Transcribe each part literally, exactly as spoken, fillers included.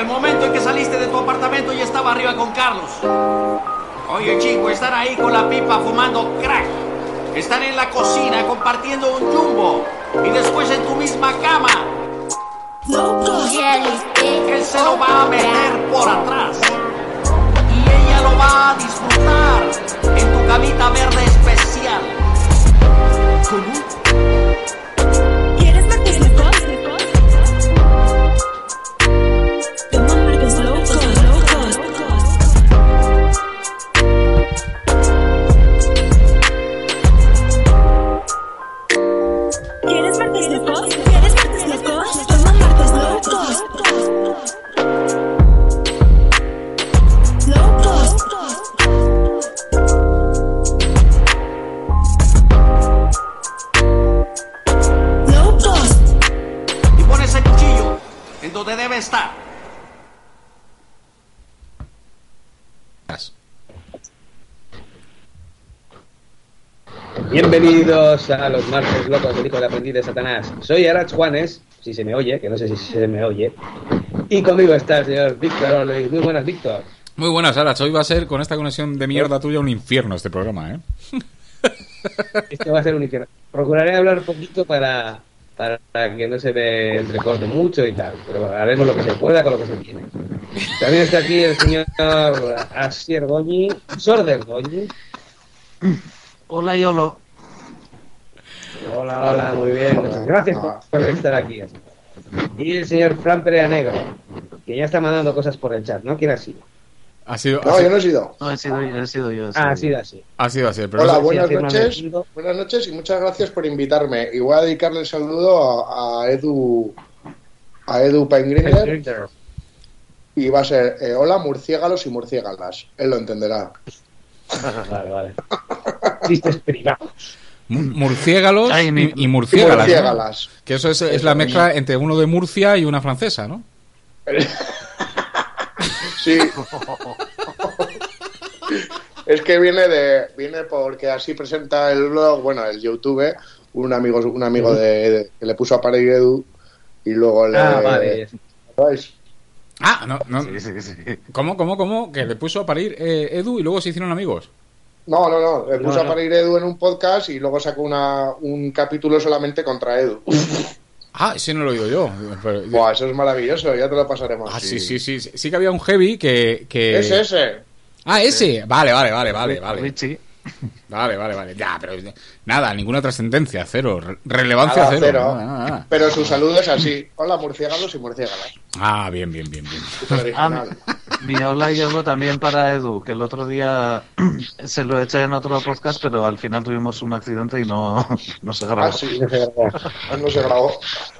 el momento en que saliste de tu apartamento y estaba arriba con Carlos. Oye, chico, están ahí con la pipa fumando crack. Están en la cocina compartiendo un jumbo. Y después en tu misma cama. Él se lo va a meter por atrás. Y ella lo va a disfrutar en tu camita verde especial. ¿Cómo? Donde debe estar. Bienvenidos a los martes locos del hijo del aprendiz de Satanás. Soy Arach Juanes, si se me oye, que no sé si se me oye. Y conmigo está el señor Víctor Oley. Muy buenas, Víctor. Muy buenas, Arach. Hoy va a ser, con esta conexión de mierda tuya, un infierno este programa, ¿eh? Este va a ser un infierno. Procuraré hablar poquito para... para que no se me entrecorte mucho y tal, pero haremos lo que se pueda con lo que se tiene. También está aquí el señor Asier Goñi, Sorder Goñi. Hola, Yolo. Hola, hola, muy bien, muchas gracias por estar aquí. Y el señor Fran Perea Negro, que ya está mandando cosas por el chat, ¿no? ¿Quién ha sido? Ha sido, no, ha sido... yo no he sido. No, he sido yo, he sido yo. He sido ah, ha yo. sido así. Ha sido así. Pero Hola, no sé buenas si noches. Buenas noches y muchas gracias por invitarme. Y voy a dedicarle el saludo a, a Edu a Edu Peingringer. Y va a ser, eh, hola, murciélagos y murciélagas. Él lo entenderá. Vale, vale. Chistes privados. Murciélagos Ay, mi... y, y murciégalas, murciégalas. ¿no? Que eso es, es la mezcla entre uno de Murcia y una francesa, ¿no? Sí. Es que viene de viene porque así presenta el blog, bueno, el YouTube, un amigo un amigo de, de que le puso a parir Edu y luego le Ah, vale. ¿sabes? Ah, no, no. Sí, sí, sí. ¿Cómo, cómo, cómo? Que le puso a parir eh, Edu y luego se hicieron amigos. No, no, no, le puso No, a no. parir Edu en un podcast y luego sacó una un capítulo solamente contra Edu. Ah, ese no lo he oído yo. Pero... Buah, eso es maravilloso, ya te lo pasaremos. Ah, sí, sí, sí. Sí que había un heavy que... que... Es ese. Ah, ese. Vale, vale, vale, vale, vale. Richie. Vale, vale, vale. Ya, pero nada, ninguna trascendencia, cero. Re- relevancia Nada, cero. cero. Nada, nada, nada. Pero su saludo es así. Hola, murciélagos y murciégalas. Ah, bien, bien, bien, bien. Súper original. Ah, mi hola y Yolo también para Edu, que el otro día se lo eché en otro podcast, pero al final tuvimos un accidente y no, no se grabó. Ah, sí. Ah, no se grabó.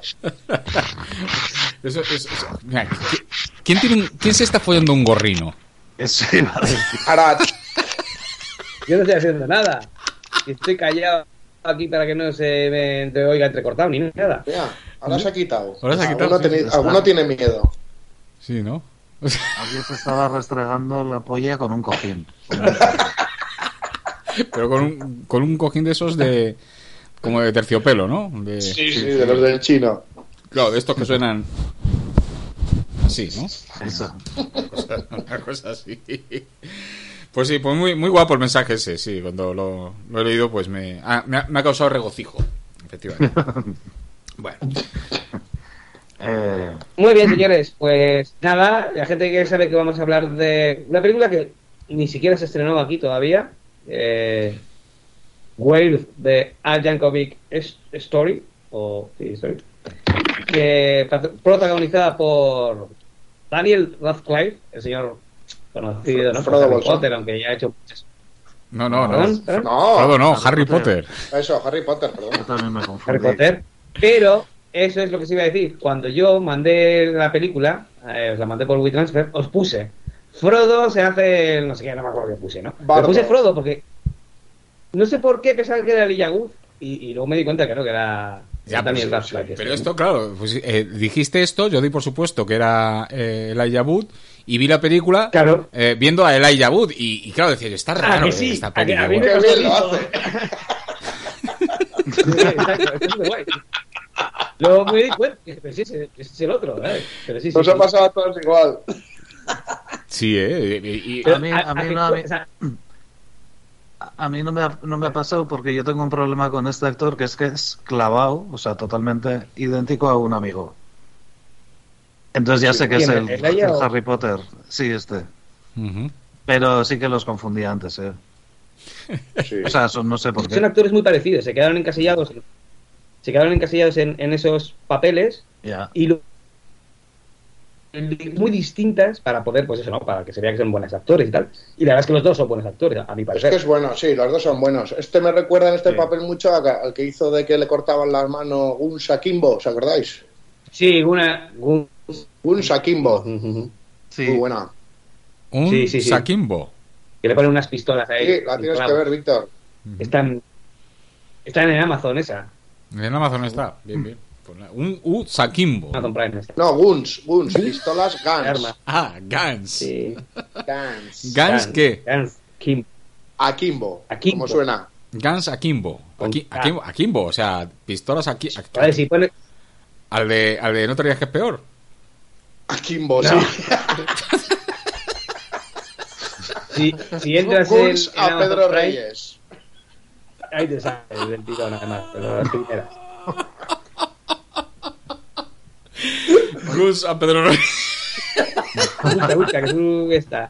Eso, eso, eso. Mira, ¿quién, tiene un- ¿Quién se está follando un gorrino? Eso iba a decir. Ahora, Yo no estoy haciendo nada. Estoy callado aquí para que no se me entre- oiga entrecortado ni nada. mira, ahora se ha quitado. Ahora se ha quitado, Alguno, sí, tiene, sí. alguno tiene miedo. Sí, ¿no? Ayer se estaba restregando la polla con un cojín. Pero con un, con un cojín de esos de... Como de terciopelo, ¿no? De, Sí, sí, de los del chino. Claro, de estos que suenan... Así, ¿no? Eso. Una cosa así. Pues sí, pues muy, muy guapo el mensaje ese, sí. Cuando lo, lo he leído, pues me, ah, me, ha, me ha causado regocijo, efectivamente. Bueno. Eh, Muy bien, señores, pues nada, la gente que sabe que vamos a hablar de una película que ni siquiera se estrenó aquí todavía, eh, Whale de Al Yankovic Story, o sí, Story, que pat- protagonizada por Daniel Radcliffe, el señor conocido, ¿no? Frodo Por Harry Bolsón. Potter, aunque ya ha hecho muchas. No, no, no. ¿Perdón? ¿Perdón? No, Frodo no, Harry Harry Potter. Potter. eso, Harry Potter, yo perdón. también me Harry confundí. Potter, pero eso es lo que se iba a decir. Cuando yo mandé la película, eh, os la mandé por WeTransfer, os puse Frodo se hace el no sé qué, no me acuerdo qué puse, ¿no? Le Bardo. puse Frodo porque no sé por qué pensaba que era Elijah Wood y, y luego me di cuenta que no, que era Ya, Daniel pero, Radcliffe. pero esto, claro, pues, eh, dijiste esto, yo di por supuesto que era eh, Elijah Wood y vi la película Claro. eh, viendo a Elijah Wood y, y claro, decía, está Ah, raro que sí, esta a que- película. a mí me Qué pasó bien lo lo mismo. hace. Sí, exacto, esto es muy guay. Luego me di cuenta, pero sí, ese es el otro, ¿eh? Pero sí, sí, Nos sí. ha pasado a todos igual. Sí, ¿eh? Y, y- Pero A mí, a mí no, a mí- o sea, A mí no me, ha, no me ha pasado porque yo tengo un problema con este actor que es que es clavado, o sea, totalmente idéntico a un amigo. Entonces ya sé que es ¿quién? el, ¿El Leia el o- Harry Potter. Sí, este. Ujú. Pero sí que los confundía antes, ¿eh? Sí. O sea, son- no sé por son qué. actores muy parecidos, se quedaron encasillados, se quedaron encasillados en, en esos papeles Ya. y lo, muy distintas para poder, pues eso, ¿no? Para que se vea que son buenos actores y tal. Y la verdad es que los dos son buenos actores, a mi Es parecer. que es bueno, sí, los dos son buenos. Este me recuerda en este Sí. papel mucho a- al que hizo de que le cortaban las manos Gunsa Akimbo, ¿os acordáis? Sí, una... un- Gunsa Akimbo, Ujú. Sí. muy buena. Un Sí, sí, sí. Sakimbo. Que le ponen unas pistolas ahí. Sí, la tienes que ver, Víctor. Están, están en Amazon esa. En Amazon está. Bien, bien. Pues nada, un U Sakimbo. Amazon Prime está. No, Guns, Guns, pistolas Guns. Arma. Ah, Gans. Sí. Guns. ¿Gans qué? Gans. Kim. Akimbo, Akimbo. ¿cómo suena? Gans Akimbo. Aki- Con K. Akimbo, Akimbo, o sea, pistolas aquí. A ver, si pone... Al de, al de no te digas que es peor. Akimbo, No. sí. Si, si entras en, Guns en a Amazon Pedro Prime, Reyes. ahí te sale el tirón, además, pero las primeras. Gus a Pedro Reyes. Busca, busca, que tú está.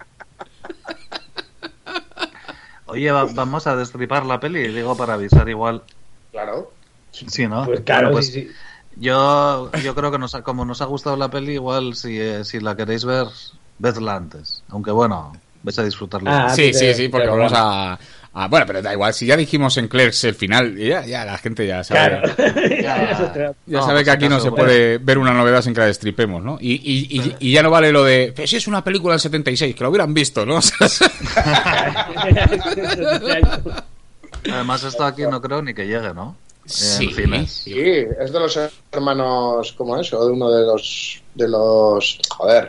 Oye, va- vamos a destripar la peli, digo, para avisar igual. Claro. Sí, ¿no? Pues claro, Bueno, pues sí, sí. Yo, yo creo que nos ha- como nos ha gustado la peli, igual si, eh, si la queréis ver, vedla antes. Aunque bueno, vais a disfrutarla. Ah, Sí, te- sí, sí, porque te- vamos a, a- Bueno, pero da igual. Si ya dijimos en Clerks el final, ya, ya la gente ya sabe. Claro. Ya. Eso te- Ya No, sabe por que si aquí no acaso, se bueno. puede ver una novedad sin que la destripemos, ¿no? Y, y, y, y ya no vale lo de. Pues si es una película del setenta y seis, que lo hubieran visto, ¿no? O sea, Además, esto aquí no creo ni que llegue, ¿no? Sí. En cines. Sí, es de los hermanos, ¿cómo es? O de uno de los, de los, joder.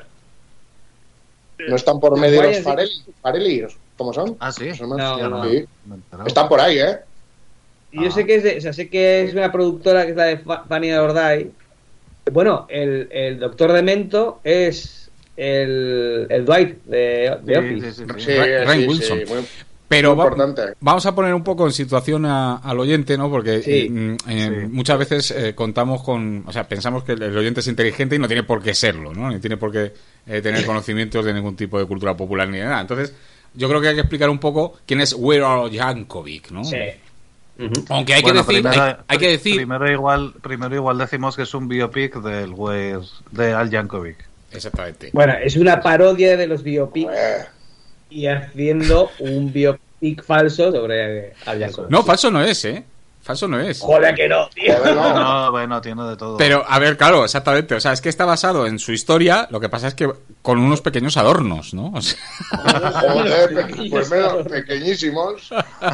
No están por medio los Farelli, Farelli, ¿cómo son? Ah, sí. Los hermanos. No, no, Sí. Me he enterado. Están por ahí, ¿eh? Y yo sé que es de, o sea, sé que es una productora que es la de Fa- Fanny Ordai. Bueno, el, el Doctor Demento es el, el Dwight de, de Sí, Office. sí, sí, sí. Sí, Ryan sí, Wilson. sí, muy- Pero Muy va- importante. vamos a poner un poco en situación a- al oyente, ¿no? Porque Sí. eh, mm, eh, Sí. muchas veces eh, contamos con, o sea, pensamos que el, el oyente es inteligente y no tiene por qué serlo, ¿no? Ni tiene por qué eh, tener conocimientos de ningún tipo de cultura popular ni de nada. Entonces, yo creo que hay que explicar un poco quién es Weird Yankovic, ¿no? Sí. Ujú. Aunque hay Bueno, que decir, primero, hay, hay que decir, Primero igual, primero igual decimos que es un biopic del güey de Al Yankovic. exactamente. Bueno, es una parodia de los biopics Eh, y haciendo un biopic falso sobre Al Yankovic. No, falso no es, ¿eh? Falso no es. Joder que no, tío. joder, no. No, bueno, tiene de todo. Pero, a ver, claro, exactamente. O sea, es que está basado en su historia, lo que pasa es que con unos pequeños adornos, ¿no? O sea, Joder, pe- pues menos pequeñísimos.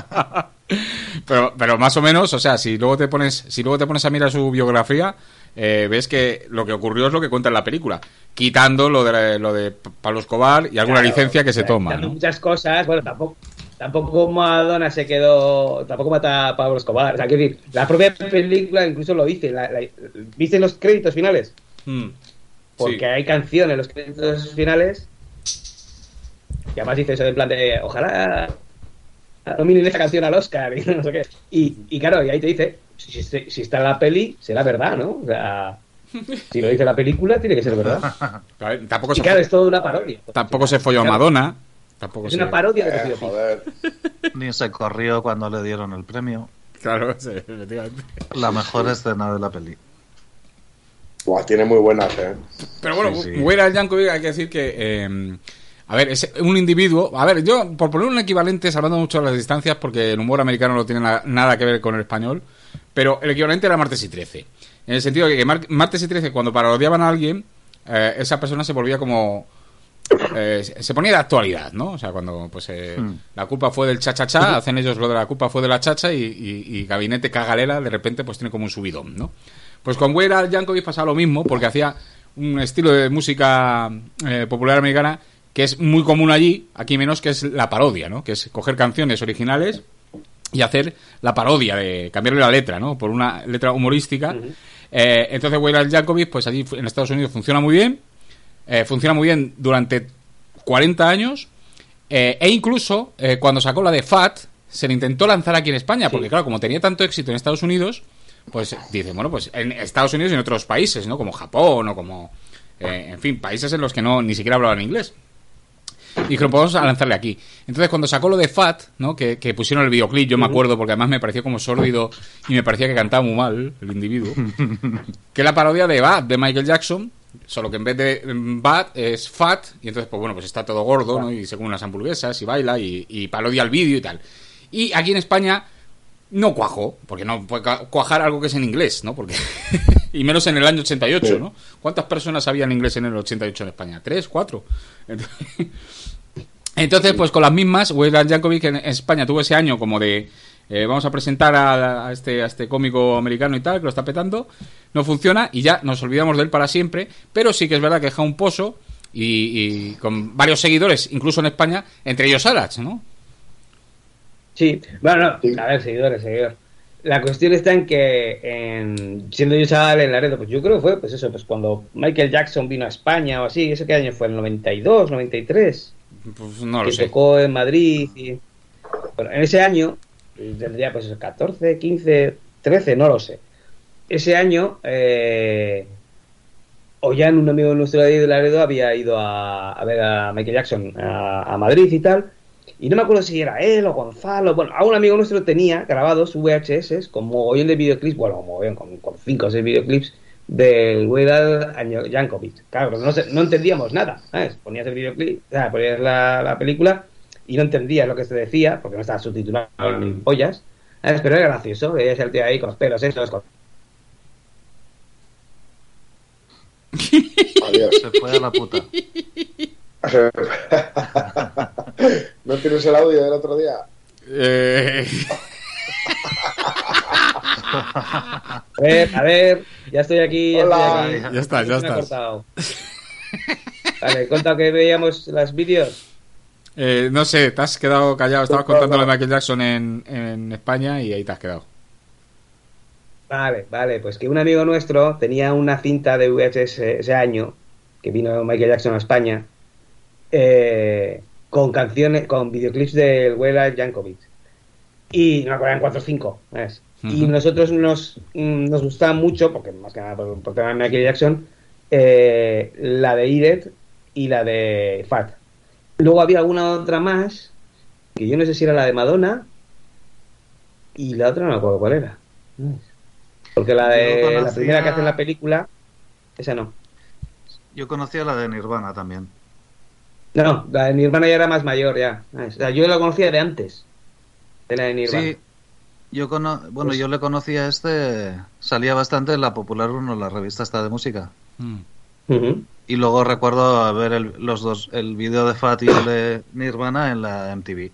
pero, pero más o menos, o sea, si luego te pones, si luego te pones a mirar su biografía, eh, ves que lo que ocurrió es lo que cuenta en la película, quitando lo de lo de Pablo Escobar y alguna Claro, licencia que se o sea, toma, dando ¿no? muchas cosas, bueno, tampoco tampoco Madonna se quedó, tampoco mata a Pablo Escobar, o sea, quiero decir, la propia película incluso lo dice, la, la- ¿viste los créditos finales? Mm. Porque Sí. hay canciones en los créditos finales y además dice eso en plan de ojalá nominen esa canción al Oscar y no sé qué. Y, y claro, y ahí te dice, si, si- si está en la peli, será verdad, ¿no? O sea, si lo dice la película, tiene que ser verdad. A ver, tampoco Y se, claro, es toda una parodia. tampoco se folló a Claro, Madonna. Tampoco Es se... una parodia de los Eh, videoclips. joder. Ni se corrió cuando le dieron el premio. Claro, sí, efectivamente. La mejor escena de la peli. Buah, tiene muy buenas, ¿eh? Pero bueno, Sí, sí. Weird Al Yankovic hay que decir que... eh, a ver, es un individuo... A ver, yo, por poner un equivalente, hablando mucho de las distancias, porque el humor americano no tiene na- nada que ver con el español, pero el equivalente era Martes y Trece. En el sentido de que Mar- Martes y Trece, cuando parodiaban a alguien, eh, esa persona se volvía como... eh, se ponía de actualidad, ¿no? O sea, cuando pues eh, Hmm. la culpa fue del cha-cha-cha, hacen ellos lo de la culpa fue de la chacha y, y- y Gabinete Cagalera de repente pues tiene como un subidón, ¿no? Pues con Weird Al Yankovic pasaba lo mismo, porque hacía un estilo de música eh, popular americana que es muy común allí, aquí menos, que es la parodia, ¿no? Que es coger canciones originales y hacer la parodia de cambiarle la letra, ¿no? Por una letra humorística. Eh, entonces Weird Al Yankovic, pues allí en Estados Unidos funciona muy bien, eh, funciona muy bien durante cuarenta años, eh, e incluso eh, cuando sacó la de Fat, se le intentó lanzar aquí en España, porque sí. claro, como tenía tanto éxito en Estados Unidos, pues dice, bueno, pues en Estados Unidos y en otros países, ¿no? Como Japón o como, eh, en fin, países en los que no ni siquiera hablaban inglés. Y dijeron, pues vamos a lanzarle aquí. Entonces cuando sacó lo de Fat, ¿no? Que, que pusieron el videoclip, yo me acuerdo, porque además me pareció como sórdido y me parecía que cantaba muy mal el individuo, que es la parodia de Bad, de Michael Jackson, solo que en vez de Bad es Fat, y entonces pues bueno, pues está todo gordo, ¿no? Y se come unas hamburguesas y baila y, y parodia el vídeo y tal. Y aquí en España no cuajó, porque no puede cuajar algo que es en inglés, ¿no? Porque y menos en el año ochenta y ocho, ¿no? ¿Cuántas personas sabían inglés en el ochenta y ocho en España? ¿Tres? ¿Cuatro? Entonces, entonces pues con las mismas, Weird Al Yankovic en España tuvo ese año como de eh, vamos a presentar a, a, este, a este cómico americano y tal, que lo está petando, no funciona y ya nos olvidamos de él para siempre, pero sí que es verdad que deja un pozo y, y con varios seguidores, incluso en España, entre ellos Arach, ¿no? Sí, bueno, no, a ver, seguidores, seguidores. La cuestión está en que, en, siendo yo chaval en Laredo, pues yo creo que fue, pues eso, pues cuando Michael Jackson vino a España o así, ¿eso qué año fue? ¿El noventa y dos, noventa y tres? Pues no lo que sé. Tocó en Madrid y... Bueno, en ese año, tendría pues eso, catorce, quince, trece, no lo sé. Ese año, eh, Ollán, un amigo nuestro de Laredo, había ido a, a ver a Michael Jackson a, a Madrid y tal. Y no me acuerdo si era él o Gonzalo. Bueno, a un amigo nuestro tenía grabados V H S con mogollón de videoclips. Bueno, mogollón, con, con cinco o seis videoclips del Weird Al Yankovic. Claro, no, no entendíamos nada, ¿sabes? Ponías el videoclip, o sea, ponías la, la película y no entendías lo que se decía porque no estaba subtitulado ni pollas, ¿sabes? Pero era gracioso. Veías el tío ahí con los pelos esos. Con... Adiós, se fue a la puta. ¿No tienes el audio del otro día? Eh... a ver, a ver, ya estoy aquí. Ya, Hola. estoy aquí. Ya está, ya estás. Vale, contado que veíamos los vídeos. Eh, no sé, te has quedado callado. Estabas contando lo de Michael Jackson en, en España y ahí te has quedado. Vale, vale, pues que un amigo nuestro tenía una cinta de V H S ese año, que vino Michael Jackson a España, eh, con canciones, con videoclips del Weird Al Yankovic. Y no me acuerdo, cuatro o cinco, ¿sabes? Uh-huh. Y nosotros nos, nos gustaba mucho, porque más que nada por, por tema de Michael Jackson, eh, la de Eat It y la de Fat. Luego había alguna otra más, que yo no sé si era la de Madonna, y la otra no me acuerdo cuál era. Porque la de conocía... la primera que hace en la película, esa no. Yo conocía la de Nirvana también. No, la de Nirvana ya era más mayor ya. O sea, yo la conocía de antes. De la de Nirvana. Sí, yo cono... bueno, pues... yo le conocía a este, salía bastante en la Popular uno, la revista esta de música. Mm. Uh-huh. Y luego recuerdo ver el, los dos, el vídeo de Fat y el de Nirvana en la M T V.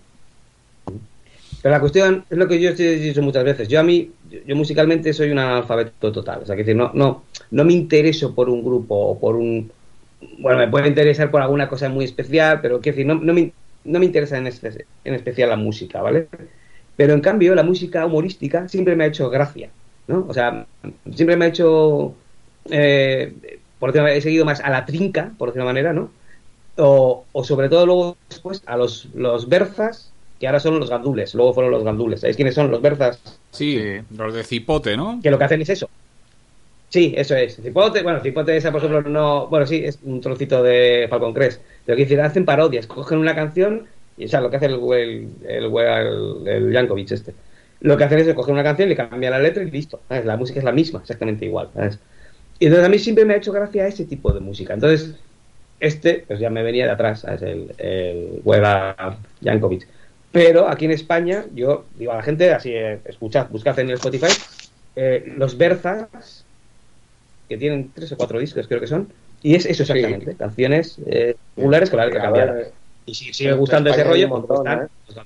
Pero la cuestión es lo que yo he dicho muchas veces. Yo a mí, yo, yo musicalmente soy un analfabeto total. O sea, que decir, no, no, no me intereso por un grupo o por un... Bueno, me puede interesar por alguna cosa muy especial, pero quiero decir, no, no, me, no me interesa en, este, en especial la música, ¿vale? Pero en cambio, la música humorística siempre me ha hecho gracia, ¿no? O sea, siempre me ha hecho... Eh, por decirlo, he seguido más a la trinca, por decirlo de manera, ¿no? O, o sobre todo luego después a los, los berzas, que ahora son los gandules, luego fueron los gandules. ¿Sabéis quiénes son los berzas? Sí, sí, los de cipote, ¿no? Que lo que hacen es eso. Sí, eso es. Cipote, bueno, cipote esa, por ejemplo, no... Bueno, sí, es un trocito de Falcon Crest. Pero que dicen, hacen parodias, cogen una canción y, o sea, lo que hace el el, el, el, el Yankovic este. Lo que hacen es coger una canción, le cambian la letra y listo. ¿Sabes? La música es la misma, exactamente igual. ¿Sabes? Y entonces a mí siempre me ha hecho gracia ese tipo de música. Entonces, este, pues ya me venía de atrás, ¿sabes? El, el Weird Al Yankovic. Pero aquí en España, yo digo a la gente, así, eh, escuchad, buscad en el Spotify, eh, los Berzas, que tienen tres o cuatro discos, creo que son, y es eso exactamente, sí. Canciones eh, populares con la letra cambiada. Y si sigue gustando ese rollo, pues montón, están, ¿eh? Pues,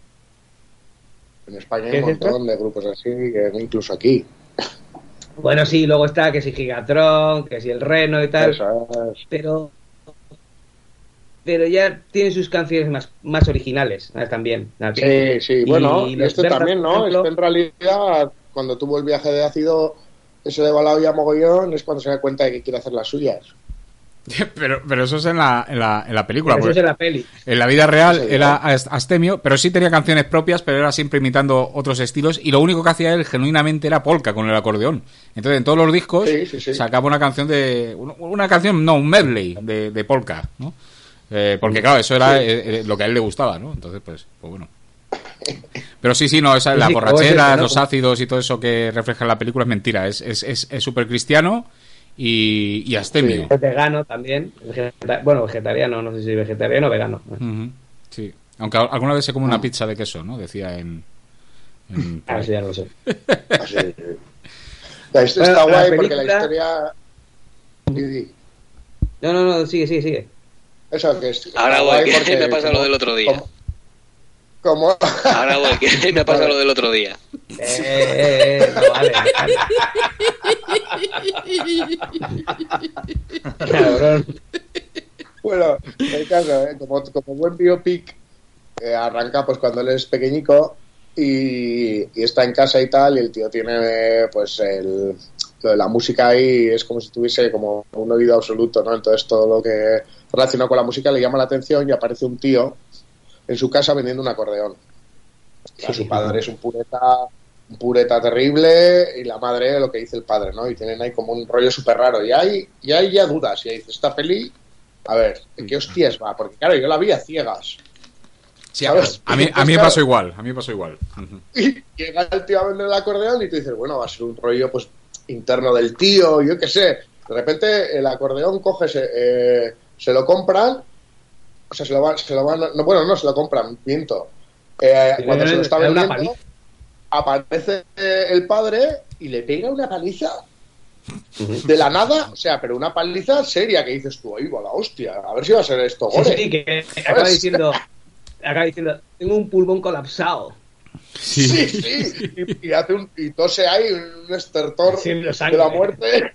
en España hay un montón de grupos así, incluso aquí. Bueno, sí, luego está que si Gigatron, que si el Reno y tal, es. pero pero ya tienen sus canciones más, más originales, ¿sabes? También. Sí, sí, y bueno, y este Berzas, también, ¿no? Ejemplo, este en realidad, cuando tuvo el viaje de ácido, que se le va la olla mogollón es cuando se da cuenta de que quiere hacer las suyas. Pero, pero eso es en la, en la, en la película. Eso es en la peli. En la vida real Sí, era astemio, pero sí tenía canciones propias, pero era siempre imitando otros estilos. Y lo único que hacía él genuinamente era polka con el acordeón. Entonces en todos los discos Sí, sí, sí. sacaba una canción de. Una canción, no, un medley de, de polka, ¿no? Eh, porque claro, eso era Sí. eh, eh, lo que a él le gustaba, ¿no? Entonces, pues, pues bueno. Pero sí, sí, no, esa, Sí, las sí, borracheras, como es eso, ¿no? los ácidos y todo eso que refleja en la película es mentira. Es es es, es súper cristiano y, y astemio. Es vegano también. Vegeta- bueno, vegetariano, no sé si vegetariano o vegano. Ujú, sí. Aunque al- alguna vez se come una pizza de queso, ¿no? Decía en... en- A ver si ya no lo sé. Así. La hist- Bueno, está la guay porque la película- historia. Di, di. No, no, no, sigue, sigue, sigue. Eso que es. está Ahora voy, guay que porque me pasa como- lo del otro día. Como, como- Ahora voy, que me pasa lo del otro día. Eh, eh, eh, no vale. vale. Cabrón. Bueno, el caso, ¿eh? como, como buen biopic, eh, arranca pues cuando él es pequeñico y, y está en casa y tal, y el tío tiene pues el, lo de la música ahí, es como si tuviese como un oído absoluto, ¿no? Entonces todo lo que relacionado con la música le llama la atención y aparece un tío en su casa vendiendo un acordeón. Ya, su padre es un pureta, un pureta terrible y la madre lo que dice el padre, ¿no? Y tienen ahí como un rollo súper raro. Y hay, y hay ya dudas. Y ahí dice, esta peli, a ver, ¿en qué hostias va? Porque claro, yo la vi a ciegas. Sí, a, ¿Sabes? a mí, a mí me Claro. pasó igual, a mí me pasó igual. Ujú. Y llega el tío a vender el acordeón y tú dices, bueno, va a ser un rollo pues interno del tío, yo qué sé. De repente el acordeón coge, se, eh, se lo compran, o sea, se lo van, se lo van, no, bueno, no se lo compran, miento. Eh, Sí, cuando le- se lo está le da una vendiendo, aparece eh, el padre y le pega una paliza de la nada, o sea, pero una paliza seria que dices tú, ahí va la hostia, a ver si va a ser esto Sí, gore. sí, que acaba diciendo, acaba diciendo, tengo un pulmón colapsado. Sí, sí, y, y hace un y tose ahí un estertor Haciendo de sangre. la muerte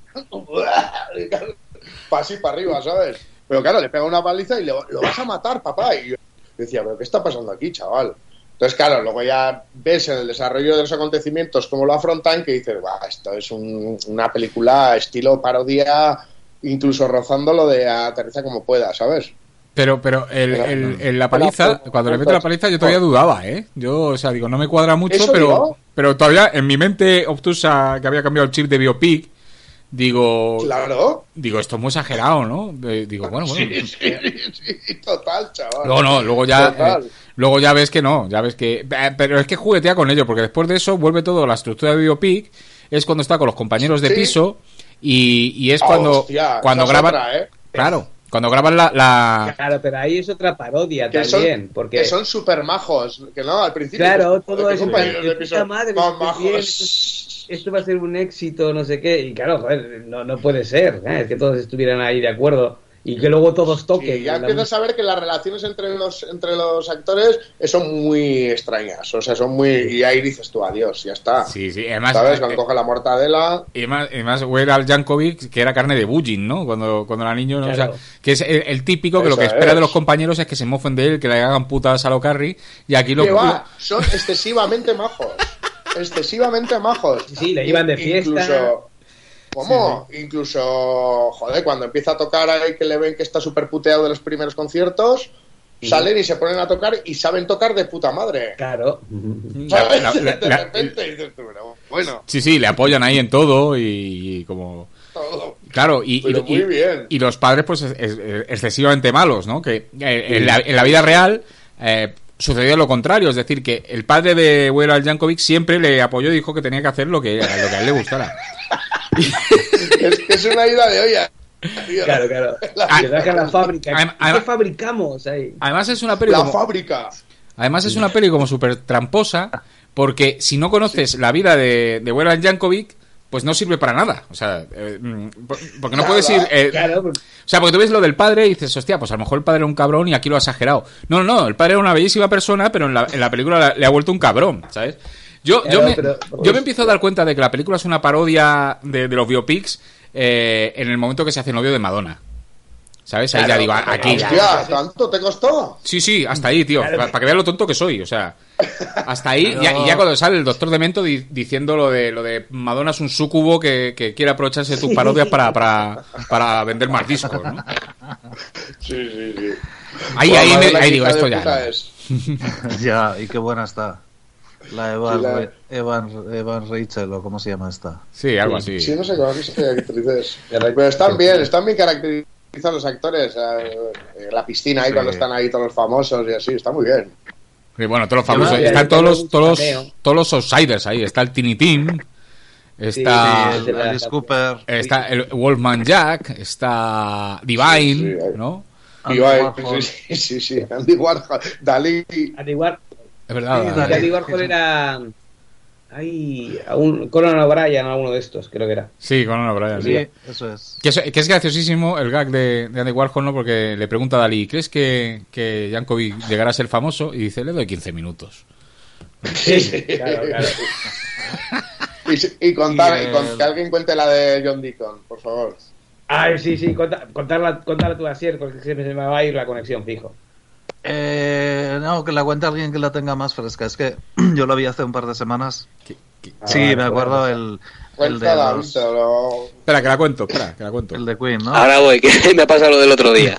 para así para arriba, ¿sabes? Pero claro, le pega una paliza y le, lo vas a matar, papá. Y yo decía, pero ¿qué está pasando aquí, chaval? Entonces, claro, luego ya ves en el desarrollo de los acontecimientos cómo lo afrontan, que dices, va, esto es un- una película estilo parodia, incluso rozando lo de aterriza como pueda, ¿sabes? Pero, pero el, Pero- el- el- la paliza, Pero- cuando le mete la paliza, yo todavía dudaba, ¿eh? Yo, o sea, digo, no me cuadra mucho, Eso pero, digo. pero todavía en mi mente obtusa, que había cambiado el chip de biopic, digo, Claro. digo, esto es muy exagerado, ¿no? Eh, Digo, bueno, bueno. Sí, sí, sí, total, chaval. No, no, luego ya, Total. eh, luego ya ves que no, ya ves que, eh, pero es que juguetea con ello, porque después de eso vuelve todo la estructura de biopic, es cuando está con los compañeros de Sí. piso y, y es Ah, cuando, hostia, cuando esa es graban, otra, ¿eh? claro, cuando graban la, la, Claro, pero ahí es otra parodia Que también, son, porque que son súper majos, que no, al principio. claro, pues, todo ¿qué es compañeros de de piso puta madre, más esto es bien, majos? esto va a ser un éxito, no sé qué, y claro, joder, no, no puede ser, ¿eh? Es que todos estuvieran ahí de acuerdo y que luego todos toquen. Y ya la empiezas a ver que las relaciones entre los entre los actores son muy extrañas, o sea, son muy... Y ahí dices tú, adiós, ya está. sí, sí, además, ¿Sabes? eh, Cuando coge la mortadela... Y además, además Weir Al Yankovic, que era carne de bullying, ¿no? Cuando, cucuando era niño, ¿no? O Claro. sea, que es el, el típico que lo que Eso espera es. de los compañeros es que se mofen de él, que le hagan putas a lo Carrie, y aquí lo... Que va, son excesivamente majos. Excesivamente majos. Sí, sí, le iban de fiesta. Incluso... ¿Cómo? Incluso, joder, cuando empieza a tocar ahí que le ven que está súper puteado de los primeros conciertos, salen y se ponen a tocar y saben tocar de puta madre. Claro. ¿Sabes? La- la- de la- repente dices tú, pero bueno, Sí, sí, le apoyan ahí en todo y, y como... todo. Claro, y, Pero y- muy y- bien. y los padres, pues, es- es- excesivamente malos, ¿no? Que eh, en, la, en la vida real eh, sucedió lo contrario, es decir, que el padre de Weir Al Yankovic siempre le apoyó y dijo que tenía que hacer lo que, lo que a él le gustara. Es que es una ida de olla. tío. Claro, claro. La, Que dejan la fábrica. Adem- ¿Qué adem- fabricamos ahí? Además es una peli la como, fábrica. además es una peli como súper tramposa, porque si no conoces la vida de, de Weir Al Yankovic, pues no sirve para nada. O sea, eh, mm, por- porque no Nada. puedes ir... eh, Claro, porque- O sea, porque tú ves lo del padre y dices, hostia, pues a lo mejor el padre era un cabrón y aquí lo ha exagerado. No, no, no, el padre era una bellísima persona, pero en la, en la película la- le ha vuelto un cabrón, ¿sabes? Yo, yo, Claro, me, pero- yo me empiezo a dar cuenta de que la película es una parodia de, de los biopics eh, en el momento que se hace novio de Madonna. ¿Sabes? Ahí Claro, ya digo, aquí ya. Hostia, ¿tanto te costó? Sí, sí, hasta ahí, tío. Para, para que veas lo tonto que soy, o sea. Hasta ahí, ya, y ya cuando sale el doctor Demento di, diciendo lo de lo de Madonna es un súcubo que, que quiere aprovecharse de tus parodias para, para, para vender más discos, ¿no? Sí, sí, sí. Ahí, Bueno, ahí, me- Madonna, ahí qué digo, hija de esto ya. puta no. es. Ya, y qué buena está. La Evan, Sí, la- Ra- Evan, Evan Rachel, o cómo se llama esta. Sí, algo así. Sí, no sé cómo que son actrices. Pero están bien, están bien caracterizados los actores. eh, En la piscina ahí Sí. cuando están ahí todos los famosos y así, está muy bien. Y bueno, todos los famosos. Sí, Están sí, todos sí, los, sí, todos sí, los, todos los outsiders ahí. Está el Tinitín. Está, Sí, el Alice Cooper. está el Wolfman Jack. Está Divine, Sí, sí, ¿no? Y Andy va- Warhol. sí, sí, sí, Andy Warhol, Dalí. Andy War- Es verdad. Sí, ¿no? Dalí. Andy Warhol era. Ay, a un Conan O'Brien, alguno de estos, creo que era. Sí, con una Brian. Sí, eso es. Que es, que es graciosísimo el gag de, de Andy Warhol, ¿no? Porque le pregunta a Dalí, ¿crees que, que Jankovic llegará a ser famoso? Y dice, le doy quince minutos. Sí, claro, claro. Y, si- y contar, Y y con- el- que alguien cuente la de John Deacon, por favor. Ay, sí, sí, conta- contarla, contarla tú así, porque siempre se me va a ir la conexión, fijo. Eh, no, que la cuente alguien que la tenga más fresca. Es que yo lo vi hace un par de semanas. ¿Qué- qué? Ah, Sí, vale, me acuerdo bueno. el, el, de Cuéntala, los- Víctor, o- Espera, que la cuento, espera, que la cuento. el de Queen, ¿no? Ahora voy, que me ha pasado lo del otro día.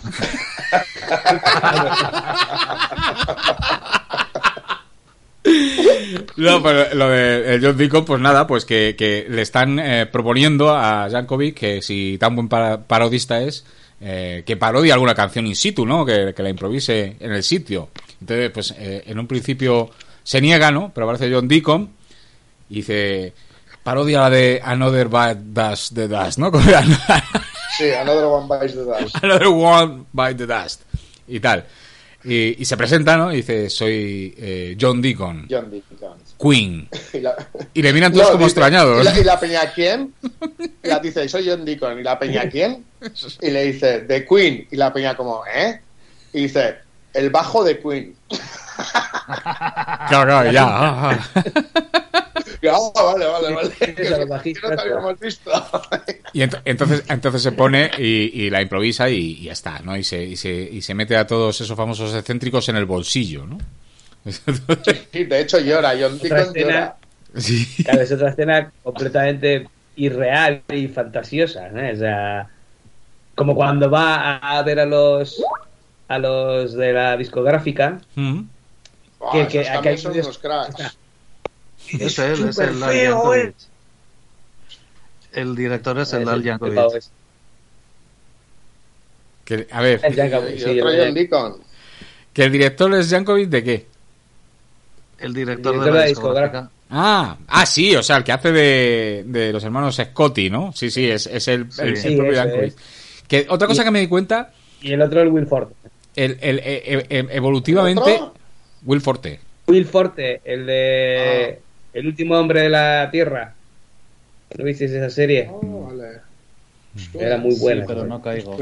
No, pero lo de eh, John Deacon, pues nada, pues que, que le están eh, proponiendo a Jankovic que si tan buen para- parodista es, eh, que parodie alguna canción in situ, ¿no? Que, que la improvise en el sitio. Entonces, pues eh, en un principio se niega, ¿no? Pero aparece John Deacon y dice, parodia la de Another Bite Dust the Dust, ¿no? Sí, Another One Bites the Dust. Another One Bite the Dust. Y tal. Y, y se presenta, ¿no? Y dice, soy eh, John Deacon, John Deacon. Queen. Y la, Y le miran todos No, como dice, extrañados. ¿Y la, y la peña quién? Y la dice, soy John Deacon. ¿Y la peña quién? Y le dice, The Queen. Y la peña como, ¿eh? Y dice, el bajo de Queen. Claro, claro, ya. ah, ah. Y, ah, vale, vale, vale. Eso, los Que bajistas, no te habíamos visto. Y ent- entonces, entonces se pone y, y la improvisa y, y ya está, ¿no? Y se, y, se, y se mete a todos esos famosos excéntricos en el bolsillo, ¿no? Y de hecho llora, John Otra Deacon escena, llora. Sí. claro, es otra escena completamente irreal y fantasiosa, ¿no? O sea, como cuando va a ver a los a los de la discográfica, Mm. Buah, que- esos que- también que hay son vídeos- unos cracks. Es él, es súper el Al feo, Yankovic. ¿eh? El director es el Es Al el- Yankovic. el- es- Que, a ver, el Jankovic, Y sí, otro el- John Deacon. que el director es Jankovic, ¿de qué? El director El de director la de la discográfica. Ah, ah, sí, o sea, el que hace de, de los hermanos Scotty, ¿no? Sí, sí, es, es el, Sí. el, el Sí, propio eso Jankovic. es. Que otra cosa Y- que me di cuenta, y el otro el Will Forte. el, el, e- e- evolutivamente, ¿Otro? Will Forte. Will Forte, el de El último hombre de la Tierra. ¿No visteis esa serie? Oh, vale. Era muy buena. Sí, pero no caigo.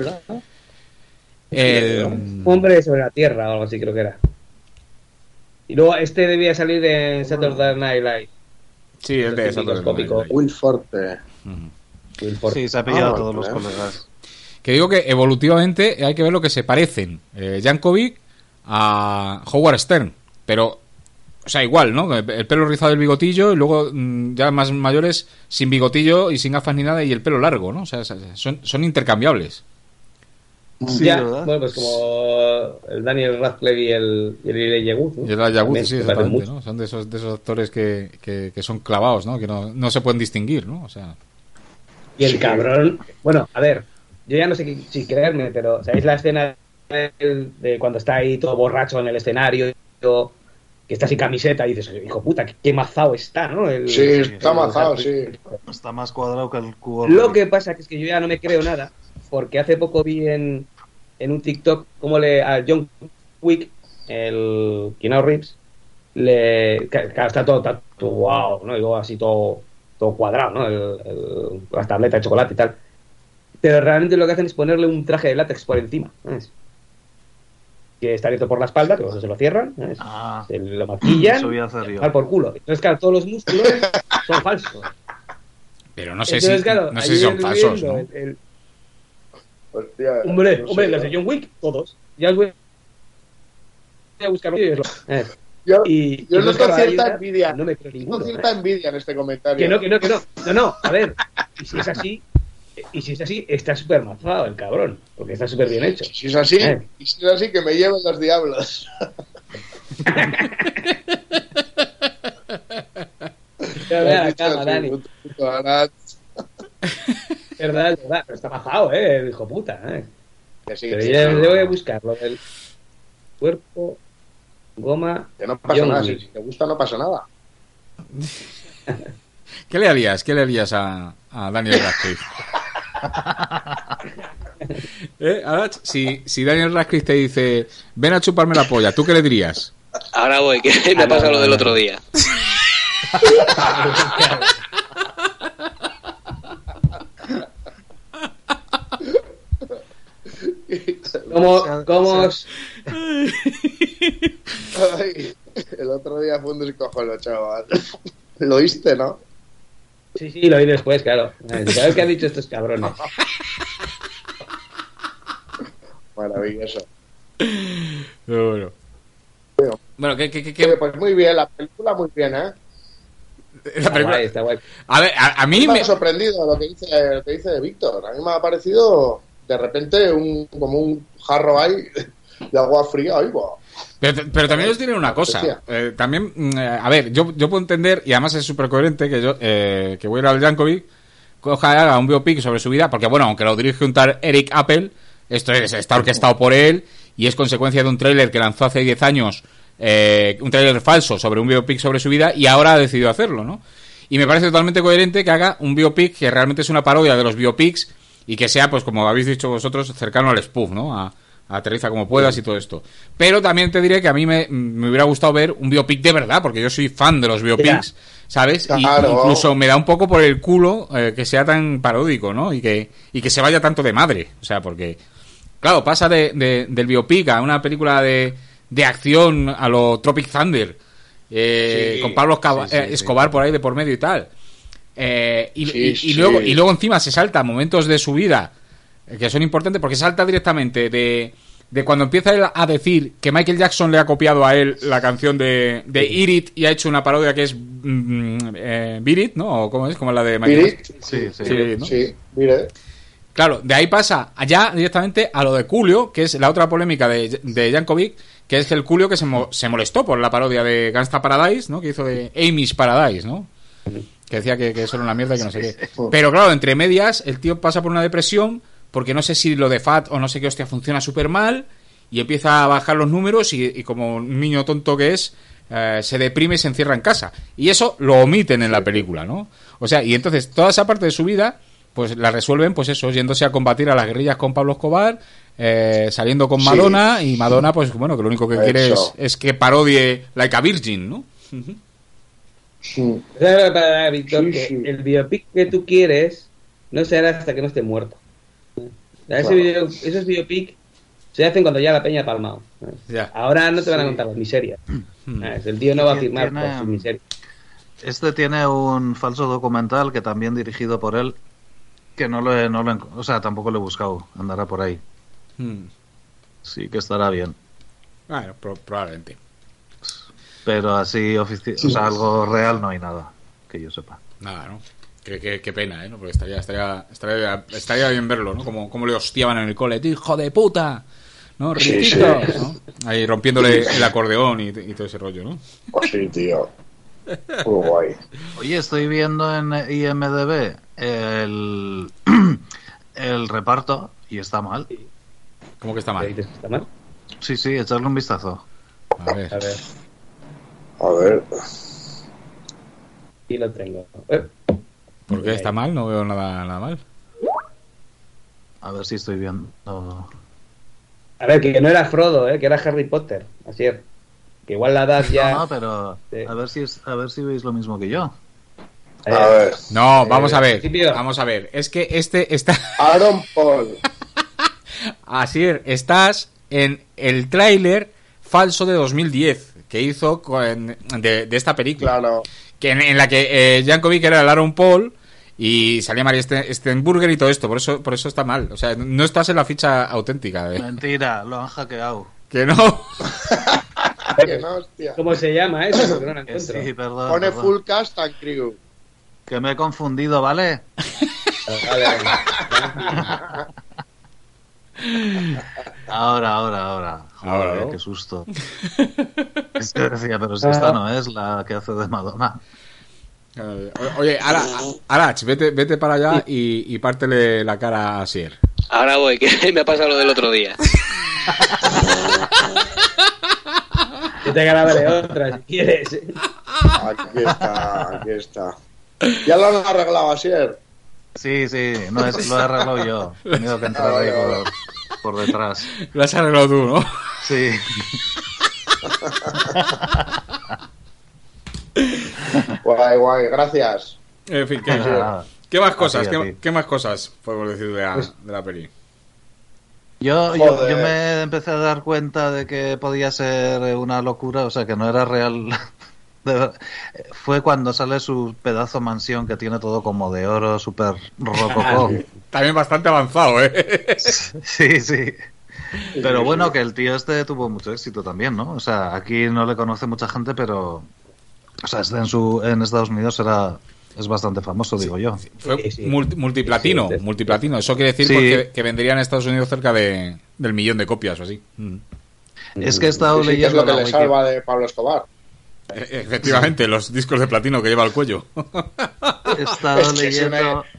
El, Un hombre sobre la Tierra o algo así creo que era. Y luego este debía salir en Saturday Night Live. sí, es de Ese eso. típico cómico. Will Forte. Will Forte. Sí, se ha pillado Ah, a todos los vale. colegas. Que digo que evolutivamente hay que ver lo que se parecen eh, Jankovic a Howard Stern, pero o sea, igual, ¿no? El pelo rizado y el bigotillo, y luego mm, ya más mayores sin bigotillo y sin gafas ni nada, y el pelo largo, ¿no? O sea, son, son intercambiables. Sí, Ya, ¿verdad? bueno, pues como el Daniel Radcliffe y el, y el Elijah Wood, ¿no? Y el Elijah Wood, También sí, se parecen exactamente, mucho. ¿no? Son de esos, de esos actores que, que, que son clavados, ¿no? Que no, no se pueden distinguir, ¿no? O sea, Y el Sí. cabrón, bueno, a ver, yo ya no sé qué- si creerme, pero ¿sabéis la escena de, de cuando está ahí todo borracho en el escenario, que está sin camiseta y dices, hijo puta, qué, qué mazao está, ¿no? El- Sí, está el- mazado, sí. Está más cuadrado que el cubo. Lo que pasa es que yo ya no me creo nada, porque hace poco vi en, en un TikTok cómo le a John Wick, el Keanu Reeves, le claro, está todo tatuado, ¿no? Y luego así todo, todo cuadrado, ¿no? El, el- las tabletas de chocolate y tal. Pero realmente lo que hacen es ponerle un traje de látex por encima, ¿sabes? Que está abierto por la espalda, que luego se lo cierran, ¿sabes? Ah, Se lo maquillan, eso voy a hacer yo. mal por culo. Entonces, claro, todos los músculos son falsos. pero no sé Entonces, si, claro, no sé si son ayer falsos, viendo ¿no? el- el- Hostia, Hombre, no hombre, sé, los ¿no? de John Wick, todos. Ya os voy a buscar vídeos. Eh. Yo, Y, yo y noto Oscar cierta Wilde, envidia. no me creo Noto ninguno. cierta eh. envidia en este comentario. Que no, que no, que no. No, no, a ver. Y si es así, y si es así, está súper mazado el cabrón. Porque está súper bien hecho. Si es así, Eh. y si es así, que me lleven los diablos. Pero ve a la Has dicho cama, así, Dani. puto, puto, ahora- Verdad, verdad. Pero está mazado, eh, el hijo puta. Eh. Que sí, Pero sí, ya sí. le voy a buscar lo del cuerpo, goma. Que no pasa John nada. Wick. Si te gusta, no pasa nada. ¿Qué le harías? ¿Qué le harías a, a Daniel Radcliffe? ¿Eh, Arach? Si, si Daniel Radcliffe te dice, ven a chuparme la polla, ¿tú qué le dirías? Ahora voy, que me ha pasado lo del otro día. ¿Cómo, cómo os... Ay, el otro día fue un descojono, chaval. Lo oíste, ¿no? Sí, sí, lo oí después, claro. ¿Sabes qué han dicho estos cabrones? Maravilloso. Bueno, bueno ¿qué, qué, qué, qué- Oye, pues muy bien, la película muy bien, ¿eh? la Está película- guay, está guay. A ver, a, a mí me me... ha sorprendido lo que dice, lo que dice Víctor. A mí me ha parecido de repente un, como un jarro ahí de agua fría. Ay, va. Pero, pero también os diré una cosa. Eh, también, mm, eh, a ver, yo, yo puedo entender, y además es súper coherente, que yo eh, que Weird Al Yankovic coja y haga un biopic sobre su vida, porque bueno, aunque lo dirige un tal Eric Apple, esto es, está orquestado por él, y es consecuencia de un tráiler que lanzó hace diez años, eh, un tráiler falso sobre un biopic sobre su vida, y ahora ha decidido hacerlo, ¿no? Y me parece totalmente coherente que haga un biopic que realmente es una parodia de los biopics, y que sea, pues como habéis dicho vosotros, cercano al spoof, ¿no? A, aterriza como puedas y todo esto. Pero también te diré que a mí me, me hubiera gustado ver un biopic de verdad, porque yo soy fan de los biopics, ¿sabes? Y Claro. incluso me da un poco por el culo eh, que sea tan paródico, ¿no? Y que, y que se vaya tanto de madre. O sea, porque, claro, pasa de, de- del biopic a una película de, de acción a lo Tropic Thunder, eh, Sí, con Pablo Escaba- sí, sí, eh, sí. Escobar por ahí de por medio y tal. Eh, y, Sí, y- y sí. luego, y luego encima se salta momentos de su vida eh, que son importantes, porque salta directamente de, de cuando empieza él a decir que Michael Jackson le ha copiado a él la canción de, de Eat It y ha hecho una parodia que es mm, eh, Beat It, ¿no? ¿O cómo es? Como la de Michael Mire, Jackson. Sí, sí. Sí, ¿no? sí, mire. Claro, de ahí pasa allá directamente a lo de Coolio, que es la otra polémica de, de Yankovic, que es que el Coolio que se, mo- se molestó por la parodia de Gangsta Paradise, ¿no? Que hizo de Amy's Paradise, ¿no? Que decía que, que eso era una mierda y que no sé qué. Pero claro, entre medias, el tío pasa por una depresión, porque no sé si lo de Fat o no sé qué hostia funciona súper mal, y empieza a bajar los números, y, y como un niño tonto que es, eh, se deprime y se encierra en casa. Y eso lo omiten en la película, ¿no? O sea, y entonces toda esa parte de su vida, pues la resuelven, pues eso, yéndose a combatir a las guerrillas con Pablo Escobar, eh, saliendo con Sí. Madonna, y Madonna, pues bueno, que lo único que Eso. quiere es, es que parodie Like a Virgin, ¿no? Mm. Para, para, Víctor, Sí, que sí. el biopic que tú quieres no se hará hasta que no esté muerto. O sea, ese Claro. video- esos biopic se hacen cuando ya la peña ha palmado. Ya. Ahora no te van a Sí. contar las miserias. Hmm. ¿Sabes? El tío no va a Tiene- firmar por sus miserias. Este tiene un falso documental que también dirigido por él, que no lo he, no lo he- o sea, tampoco lo he buscado, andará por ahí. Hmm. Sí que estará bien. Bueno, pro- probablemente. Pero así, ofici- o sea, algo real no hay nada, que yo sepa. Nada, ¿no? Qué, qué- qué pena, ¿eh? ¿no? Porque estaría, estaría, estaría, estaría bien verlo, ¿no? Como, como le hostiaban en el cole, "Tío, hijo de puta, ¿no? Sí, Ricitos", sí. ¿no? Ahí rompiéndole el acordeón y, y todo ese rollo, ¿no? Oh, sí, tío. Muy guay. Oye, estoy viendo en I M D B el, el reparto y está mal. ¿Cómo que está ¿Te mal? dices que está mal? Sí, sí, echarle un vistazo. A ver. A ver, A ver. aquí lo tengo. Eh, ¿Por qué está mal? No veo nada, nada mal. A ver si estoy viendo. A ver, que no era Frodo, ¿eh? Que era Harry Potter. Así es. Que igual la edad ya... No, no, pero Sí. a ver si es, a ver si veis lo mismo que yo. Eh, A ver. No, vamos Eh, a ver. al principio- Vamos a ver. Es que este está... Aaron Paul. Así es, estás en el tráiler falso de dos mil diez que hizo con- de, de esta película. Claro. Que en, en la que eh, Yankovic era el Aaron Paul Y salía María Stenburger y todo esto, por eso por eso está mal. O sea, no estás en la ficha auténtica. ¿eh? Mentira, lo han hackeado. Que no. Que no, hostia. ¿Cómo se llama eso? Porque no la Que encuentro. sí, perdón. Pone perdón. full cast and crew. Que me he confundido, ¿vale? Vale, vale. Ahora, ahora, ahora. Joder, Ahora, ¿no? qué susto. Es que decía, pero si esta no es la que hace de Madonna. Oye, Ara- Arach, vete, vete para allá y, y pártele la cara a Sier. Ahora voy, que me ha pasado lo del otro día. Yo te grabaré otra si quieres. Aquí está, aquí está. Ya lo han arreglado, Asier. Sí, sí, no es, lo he arreglado yo. He tenido que entrar ahí por, por detrás. Lo has arreglado tú, ¿no? Sí. Guay, guay, gracias. En fin, ¿qué, Nada. qué más cosas? A ti, a ¿Qué, ti. qué más cosas podemos decir de la, Pues- de la peli? Yo, yo, Joder. yo me empecé a dar cuenta de que podía ser una locura, o sea, que no era real. De ver- Fue cuando sale su pedazo mansión que tiene todo como de oro, súper rococó. También bastante avanzado, ¿eh? Sí, sí. Pero bueno, que el tío este tuvo mucho éxito también, ¿no? O sea, aquí no le conoce mucha gente, pero... O sea, este en, su, en Estados Unidos era es bastante famoso, digo yo. Fue Sí, sí. multi- multiplatino, Sí, sí. multiplatino. Eso quiere decir Sí. porque- que vendría en Estados Unidos cerca de, del millón de copias o así. Mm. Es que he estado Sí, sí, que es leyendo lo que la le wiki- salva de Pablo Escobar. E- Efectivamente, los discos de platino que lleva al cuello. He estado Es que es leyendo una-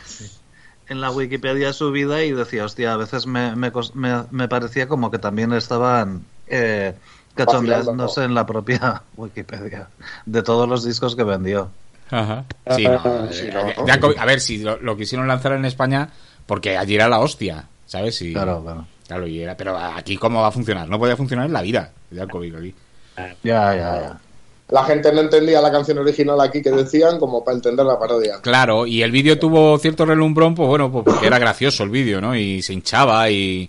en la Wikipedia su vida y decía, hostia, a veces me, me, cos- me- me parecía como que también estaban eh, cachondeándose Vacilando. en la propia Wikipedia de todos los discos que vendió. Ajá. Sí, no. Ah, sí, Eh, no. Jankovic- a ver, si lo, lo quisieron lanzar en España, porque allí era la hostia, ¿sabes? Y, Claro, claro. claro, y era, pero aquí cómo va a funcionar, no podía funcionar en la vida, Jankovic aquí. Ya, ya, ya. La gente no entendía la canción original aquí que decían como para entender la parodia. Claro, y el vídeo tuvo cierto relumbrón, pues bueno, pues porque era gracioso el vídeo, ¿no? Y se hinchaba y,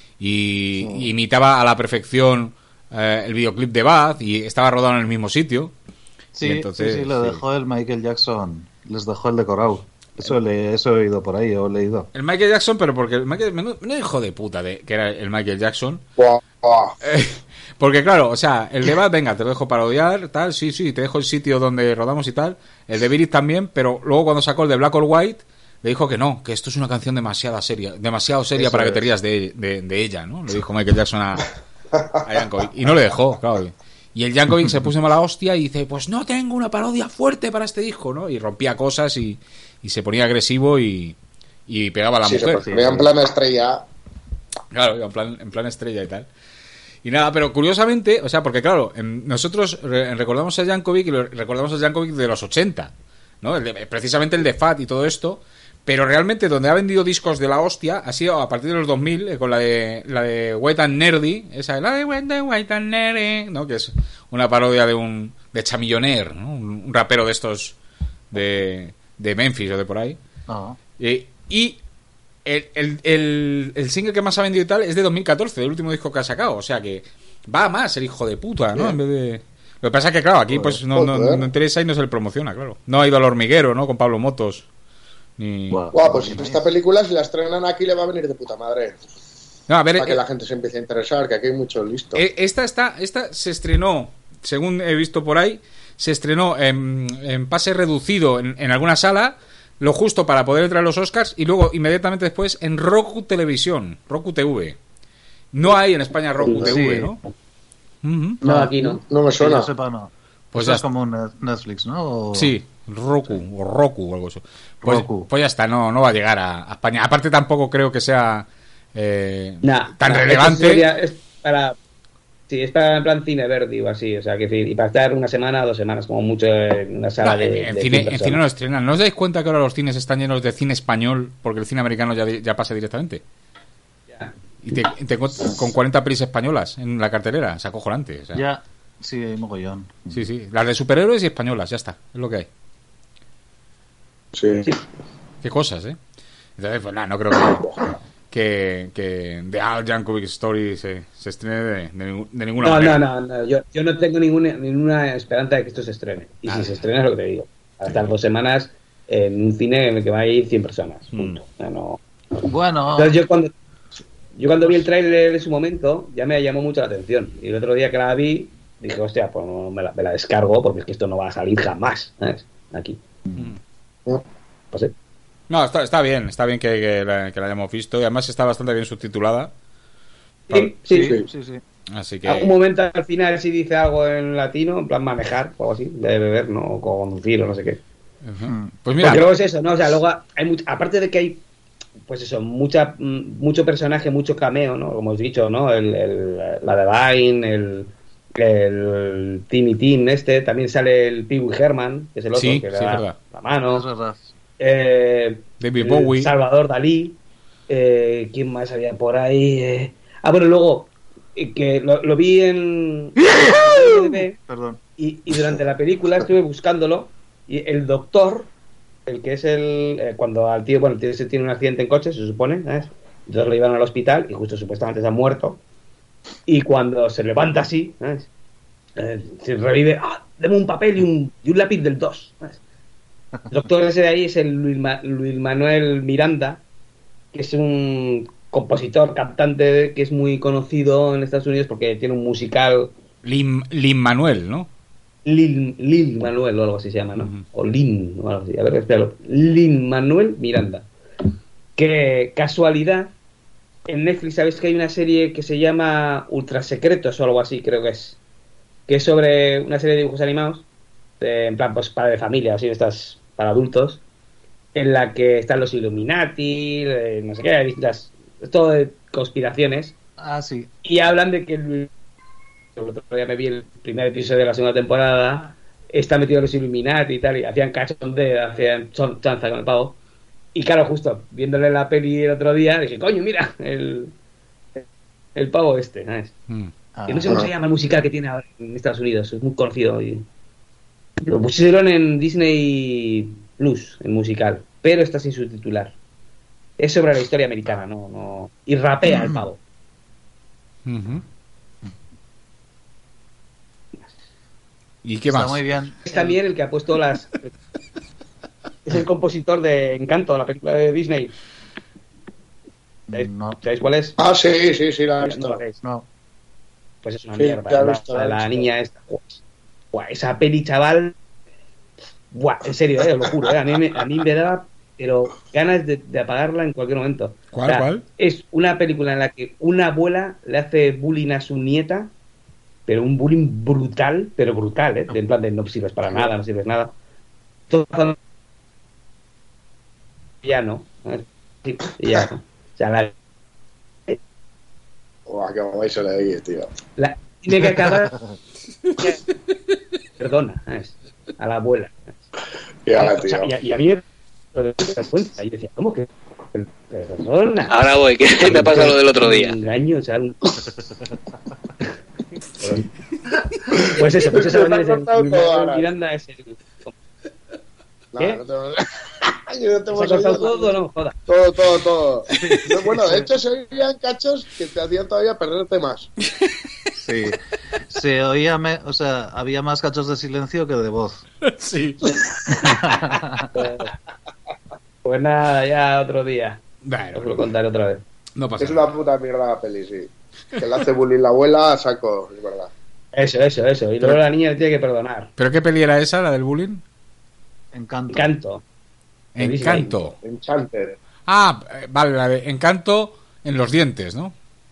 y- y imitaba a la perfección eh, el videoclip de Baz y estaba rodado en el mismo sitio. Sí, Y entonces, sí, sí, le sí. dejó el Michael Jackson, les dejó el decorado. Eso, le, eso he oído por ahí, o he leído. El Michael Jackson, pero porque el Michael, menudo, menudo hijo de puta de, que era el Michael Jackson. Buah, buah. Eh, porque claro, o sea, el de Bad, venga, te lo dejo parodiar, tal, sí, sí, te dejo el sitio donde rodamos y tal. El de Beat It también, pero luego cuando sacó el de Black or White, le dijo que no, que esto es una canción demasiado seria, demasiado seria Eso para que es. te rías de, de, de ella, ¿no? Le dijo Michael Jackson a, a Jankovic. Y no le dejó, claro. Y el Jankovic se puso mala hostia y dice, pues no tengo una parodia fuerte para este disco, ¿no? Y rompía cosas y, y se ponía agresivo y, y pegaba a la Sí, se mujer. ponía en plan estrella. Claro, en plan, en plan estrella y tal. Y nada, pero curiosamente, o sea, porque claro, en- nosotros re- recordamos a Jankovic y lo- recordamos a Jankovic de los ochenta, ¿no? El de- precisamente el de Fat y todo esto, pero realmente donde ha vendido discos de la hostia ha sido a partir de los dos mil, eh, con la de la de White and Nerdy, esa de la de White, White and Nerdy, ¿no? Que es una parodia de un de Chamillionaire, ¿no? Un, un rapero de estos de, de Memphis o de por ahí. No. Eh, y el, el, el, el single que más ha vendido y tal es de dos mil catorce, el último disco que ha sacado. O sea que va a más el hijo de puta, ¿no? En vez de... Lo que pasa es que, claro, aquí pues no, no, no, no interesa y no se le promociona, claro. No ha ido al hormiguero, ¿no? Con Pablo Motos. Ni... Buah. Guau, pues esta película, si la estrenan aquí, le va a venir de puta madre. No, a ver, Para que eh, la gente se empiece a interesar, que aquí hay mucho listo. eh, esta, está, esta se estrenó, según he visto por ahí, se estrenó en, en pase reducido en, en alguna sala, lo justo para poder entrar a los Oscars, y luego inmediatamente después en Roku Televisión, Roku T V. No hay en España Roku Sí. T V, ¿no? Ujú. No, aquí no. No me Que suena. yo sepa, no. Pues Eso ya es como un Net- Netflix, ¿no? O- Sí, Roku o Roku o algo así. Pues, Roku. pues ya está, no, no va a llegar a, a España. Aparte tampoco creo que sea eh, Nah, tan nah, relevante. esto sería- es para. Sí, es para en plan cine verde o así, o sea, que decir, y para estar una semana o dos semanas, como mucho en una sala No, de. en, en de cine, cien en cine no personas. estrenan. ¿No os dais cuenta que ahora los cines están llenos de cine español porque el cine americano ya, ya pasa directamente? Ya. Y te, te encuentras con cuarenta pelis españolas en la cartelera. Es acojonante. O sea, Ya, sí, hay mogollón. Sí, sí. Las de superhéroes y españolas, ya está. Es lo que hay. Sí. Qué cosas, ¿eh? Entonces, pues nada, no creo que, que, que The Al Jankovic Story se, se estrene de, de, ningú- de ninguna No, manera. no, no, no, yo, yo no tengo ninguna, ninguna esperanza de que esto se estrene. Y Ah. si se estrena es lo que te digo. Hasta dos semanas en un cine en el que va a ir cien personas. Punto. O sea, no... Bueno, Entonces yo cuando yo cuando vi el tráiler en su momento ya me llamó mucho la atención. Y el otro día que la vi dije, hostia, pues no, me, la, me la descargo porque es que esto no va a salir jamás, ¿sabes? Aquí. No sé. No, está, está bien, está bien que, que, la, que la hayamos visto y además está bastante bien subtitulada. Sí, sí, sí, sí, sí. Así que... Algún momento al final si dice algo en latino, en plan manejar o algo así, de beber, no, o conducir o no sé qué. Uh-huh. Pues mira, porque luego es eso, ¿no? O sea, luego hay mucho, aparte de que hay, pues eso, mucha, mucho personaje, mucho cameo, ¿no? Como os he dicho, ¿no? El, el, la Divine, el, el Timmy Tim este, también sale el Pee Wee Herman, que es el otro sí, que le sí, da verdad. la mano. Es verdad. Eh, David Bowie. Salvador Dalí. Eh, ¿Quién más había por ahí? Eh, ah, bueno, luego, eh, que lo, lo vi en... en Perdón. y, y durante la película estuve buscándolo y el doctor, el que es el... Eh, cuando al tío, bueno, el tío se tiene un accidente en coche, se supone, ¿sabes? Entonces lo llevan al hospital y justo supuestamente se ha muerto. Y cuando se levanta así, ¿sabes? Eh, se revive, ¡ah! Deme un papel y un, y un lápiz del dos. ¿Sabes? El doctor ese de ahí es el Luis, Ma- Luis Manuel Miranda, que es un compositor, cantante que es muy conocido en Estados Unidos porque tiene un musical... Lin, Lin Manuel, ¿no? Lin, Lin Manuel o algo así se llama, ¿no? Uh-huh. O Lin o algo así. A ver, espéralo. Lin Manuel Miranda. Qué casualidad. En Netflix sabéis que hay una serie que se llama Ultra Secretos o algo así, creo que es. Que es sobre una serie de dibujos animados, de, en plan, pues para de familia, así, estas para adultos, en la que están los Illuminati, eh, no sé qué, hay distintas, es todo de conspiraciones. Ah, sí. Y hablan de que el, el otro día me vi el primer episodio de la segunda temporada, está metido los Illuminati y tal, y hacían cachondeo, hacían chon- chanza con el pavo. Y claro, justo viéndole la peli el otro día, dije, coño, mira, el, el pavo este, ¿sabes? Mm. Que no sé cómo se llama el musical que tiene ahora en Estados Unidos, es muy conocido. Y... lo pusieron en Disney Plus, el musical, pero está sin subtitular. Es sobre la historia americana, no, no... y rapea el pavo. Uh-huh. ¿Y qué Está más? muy bien. Es también el que ha puesto las... es el compositor de Encanto, la película de Disney. ¿Sabéis, No. ¿sabéis cuál es? Ah, sí, sí, sí, la he visto. No lo sabéis. No. Pues es una Sí, mierda. ya lo he La, visto, ya la, lo he la visto. niña esta. Buah, esa peli, chaval. Buah, en serio, eh, os lo juro. Eh, a, mí me, a mí me da, pero ganas de, de apagarla en cualquier momento. ¿Cuál, O sea, cuál? Es una película en la que una abuela le hace bullying a su nieta, pero un bullying brutal, pero brutal, ¿eh? En plan de no sirves para nada, no sirves nada. Todo ya no. ¿sabes? Sí, y ya no. O sea, la, Buah, qué guay se le oye, tío. la tiene que acabar. Perdona, ¿sabes? A la abuela. Y ahora, O sea, tío. y, a, y a mí me vergüenza. Y decía, ¿cómo que? Perdona. Ahora voy, que me ha pasado lo del otro día. Un engaño, o sea, un... Pues eso, pues eso Se te ha también es el, cortado todo ahora. Miranda es el... No, ¿Qué? no te... Yo no te ¿Se ha hemos cortado oído todo o nada. no? Joda. Todo, todo, todo. No, bueno, de hecho se oían cachos que te hacían todavía perderte más. Sí. Se oía, me- o sea, había más cachos de silencio que de voz. Sí. Pues nada, ya otro día. Bueno, Os lo contaré otra vez. no pasa Es nada. una puta mierda la peli, sí. Que le hace bullying la abuela a saco, es verdad. Eso, eso, eso. Y luego la niña le tiene que perdonar. ¿Pero qué peli era esa, la del bullying? Encanto. Encanto. De Disney. Encanto. Enchanted. Ah, eh, vale, la de Encanto en los dientes, ¿no?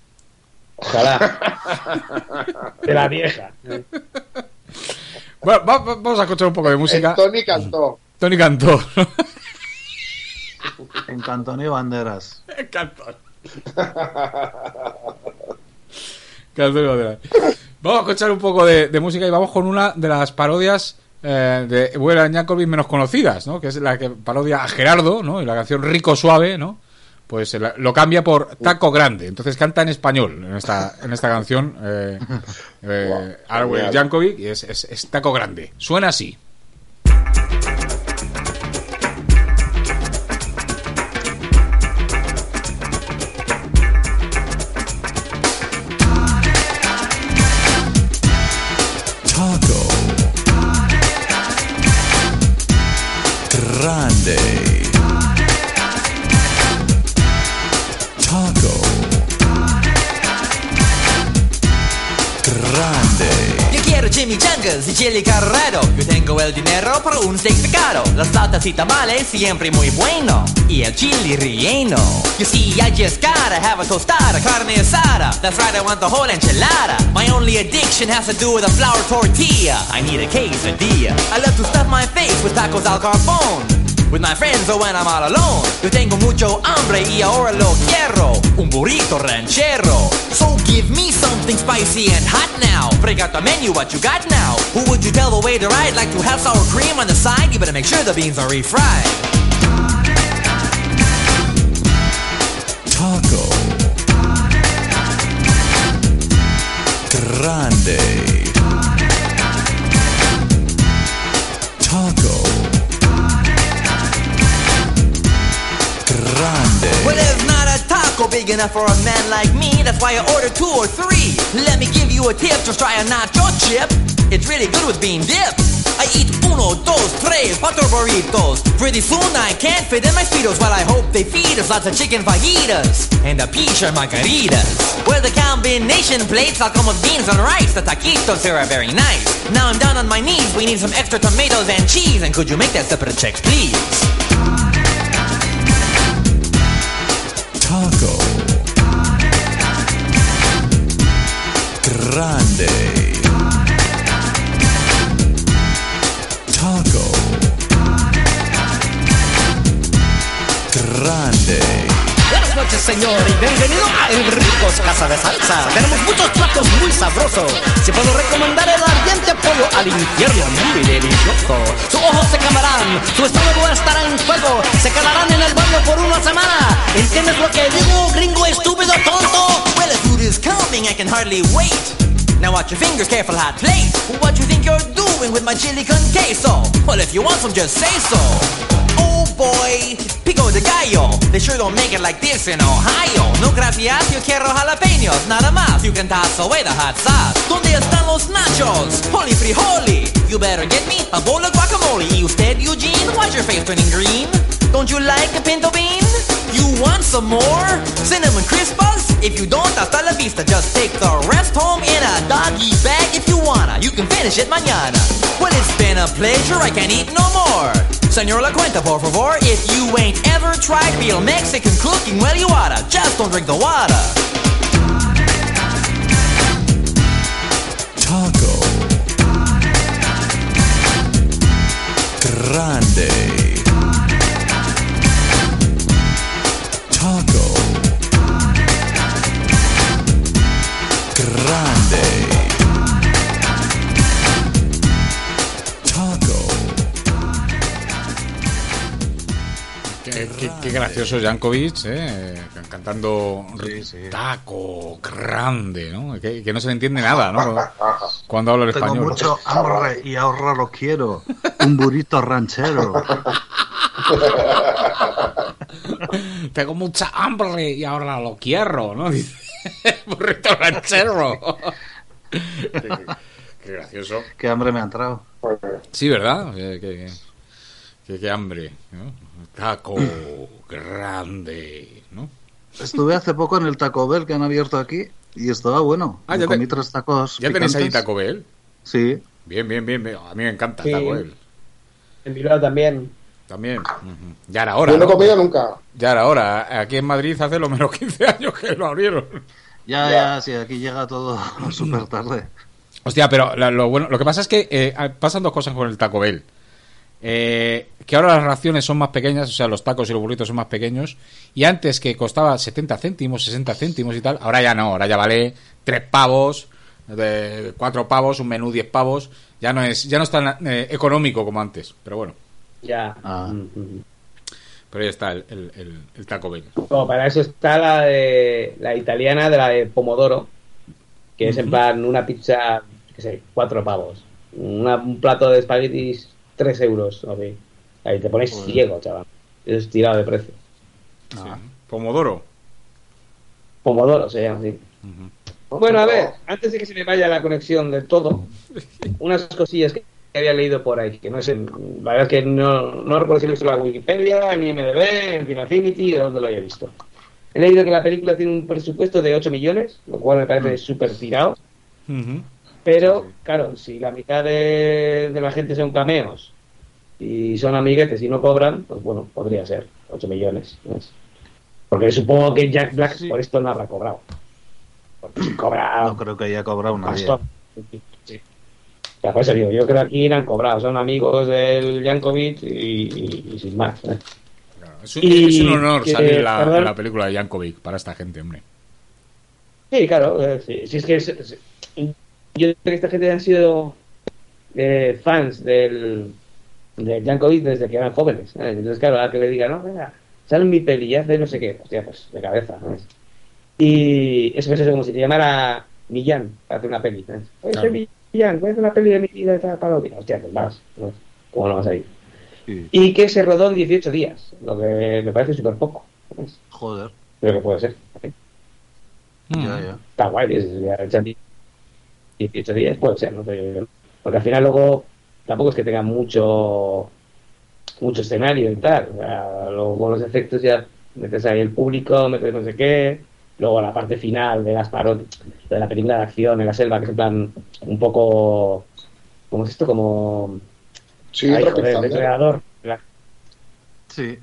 Ojalá. De la vieja. Bueno, va- va- vamos a escuchar un poco de música. El Tony cantó. Tony cantó. Encantonio Banderas. Cantó. Cantó y bandera. Vamos a escuchar un poco de, de música y vamos con una de las parodias eh, de Weird Yankovic menos conocidas, ¿no? Que es la que parodia a Gerardo, ¿no? Y la canción Rico Suave, ¿no? Pues eh, la- lo cambia por Taco Grande. Entonces canta en español en esta, en esta canción eh, eh, Guau, a Weird genial. Yankovic y es, es, es Taco Grande. Suena así. Taco Grande. chimichangas y chili carrero. Yo tengo el dinero para un steak picado. Las latas y tamales siempre muy bueno. Y el chili relleno. You see, I just gotta have a tostada, carne asada. That's right, I want the whole enchilada. My only addiction has to do with a flour tortilla. I need a quesadilla. I love to stuff my face with tacos al carbón. With my friends or when I'm all alone. Yo tengo mucho hambre y ahora lo quiero. Un burrito ranchero. So give me something spicy and hot now. Break out the menu, what you got now? Who would you tell the waiter I'd like to have sour cream on the side? You better make sure the beans are refried. Taco Grande. Taco Grande. Well, there's not a taco big enough for a man like me. That's why I order two or three. Let me give you a tip, just try a nacho chip. It's really good with bean dip. I eat uno, dos, tres, cuatro burritos. Pretty soon I can't fit in my Speedos. While I hope they feed us lots of chicken fajitas and a peach or margaritas. Well, the combination plates all come with beans and rice. The taquitos here are very nice. Now I'm down on my knees. We need some extra tomatoes and cheese. And could you make that separate checks, please? Taco Grande. Taco Grande. Buenas noches, señor, y bienvenido a El Ricos Casa de Salsa. Tenemos muchos platos muy sabrosos. Si puedo recomendar el ardiente pollo al infierno, muy delicioso. Sus ojos se quemarán, su estómago estará en fuego. Se quedarán en el baño por una semana. ¿Entiendes lo que digo, gringo estúpido tonto? Well, the food is coming, I can hardly wait. Now watch your fingers, careful hot plate. What you think you're doing with my chili con queso? Well, if you want some, just say so. Oh boy, pico de gallo. They sure don't make it like this in Ohio. No gracias, yo quiero jalapeños, nada más. You can toss away the hot sauce. ¿Dónde están los nachos? Holy frijoli. You better get me a bowl of guacamole. Y usted, Eugene, why's your face turning green? Don't you like a pinto bean? You want some more? Cinnamon Crispas? If you don't, hasta la vista. Just take the rest home in a doggy bag if you wanna. You can finish it mañana. Well, it's been a pleasure, I can't eat no more. Señor La Cuenta, por favor. If you ain't ever tried real Mexican cooking, well, you oughta. Just don't drink the water. Taco Grande. Taco Grande. Taco. Qué, qué, qué gracioso Jankovic, eh, cantando Sí, sí. Taco Grande, ¿no? Que, que no se le entiende nada, ¿no? Cuando habla el Tengo español. mucho hambre y ahora lo quiero. Un burrito ranchero. Tengo mucha hambre y ahora lo quiero, ¿no? Dice burrito ranchero. qué, qué gracioso. Qué hambre me ha entrado. Sí, ¿verdad? Qué, qué, qué, qué hambre, ¿no? Taco Grande, ¿no? Estuve hace poco en el Taco Bell que han abierto aquí y estaba bueno. Ah, Me ya te- comí tres tacos ¿Ya tenéis ahí picantes. Taco Bell? Sí. Bien, bien, bien, bien. A mí me encanta Sí. Taco Bell. En Bilbao también. También. Ujú. Ya era hora, Yo no he ¿no? comido nunca. Ya era hora. Aquí en Madrid hace lo menos quince años que lo abrieron. Ya, Ya. ya, sí, aquí llega todo súper tarde. Hostia, pero la- lo bueno, lo que pasa es que eh, pasan dos cosas con el Taco Bell. Eh, que ahora las raciones son más pequeñas, o sea, los tacos y los burritos son más pequeños. Y antes que costaba setenta céntimos, sesenta céntimos y tal, ahora ya no, ahora ya vale tres pavos, de cuatro pavos, un menú diez pavos. Ya no es, ya no es tan eh, económico como antes, pero bueno. Ya. Ah. Mm, mm. Pero ahí está el, el, el- el Taco Bell. Bueno, para eso está la de la italiana de la de Pomodoro, que es en plan una pizza, qué sé, cuatro pavos. Una- un plato de espaguetis, tres euros. así. Ahí te pones Joder. ciego, chaval. Es tirado de precio. Ah. Pomodoro. Pomodoro se llama así. Bueno, a ver, antes de que se me vaya la conexión del todo, unas cosillas que había leído por ahí, que no sé, la verdad es que no, no recuerdo si lo he visto en la Wikipedia, en I M D B, en Film Affinity, de dónde lo haya visto. He leído que la película tiene un presupuesto de ocho millones, lo cual me parece súper tirado. Ujú. Pero, Sí, sí. claro, si la mitad de, de la gente son cameos y son amiguetes y no cobran, pues bueno, podría ser ocho millones. ¿No? Porque supongo que Jack Black Sí. por esto no habrá cobrado. Porque si cobra No creo que haya cobrado nadie. bastón. Sí. Ya, por eso digo, yo creo que aquí no han cobrado, son amigos del Jankovic y, y- y sin más. ¿eh? Claro, es, un, Y es un honor que, salir en la, perdón. en la película de Jankovic para esta gente, hombre. Sí, claro, eh, sí, sí, es que es- es- yo creo que esta gente han sido eh, fans del, del Jankovic desde que eran jóvenes. ¿eh? Entonces, claro, ahora que le digan, no, venga, sale en mi peli y hace no sé qué, hostia, pues de cabeza. ¿sabes? Y eso es eso, como si te llamara Millán para hacer una peli. ¿sabes? Oye, Claro. soy Millán, voy a hacer una peli de mi vida de tal parodia. Hostia, pues vas, ¿no? ¿Cómo no vas a ir? Sí. Y que se rodó en dieciocho días, lo que me parece súper poco. ¿sabes? Joder. Pero que puede ser. ¿sí? Mm. Ya, ya. Está guay, es, ya echan dieciocho días, puede ser, ¿no? Pero- porque al final luego tampoco es que tenga mucho mucho escenario y tal. O sea, luego con los efectos ya metes ahí el público, metes no sé qué, luego la parte final de las parodias, de la película de acción en la selva, que es en plan un poco, ¿cómo es esto? Como, Sí, ay, Tropic joder, el Thunder. depredador. La- Sí.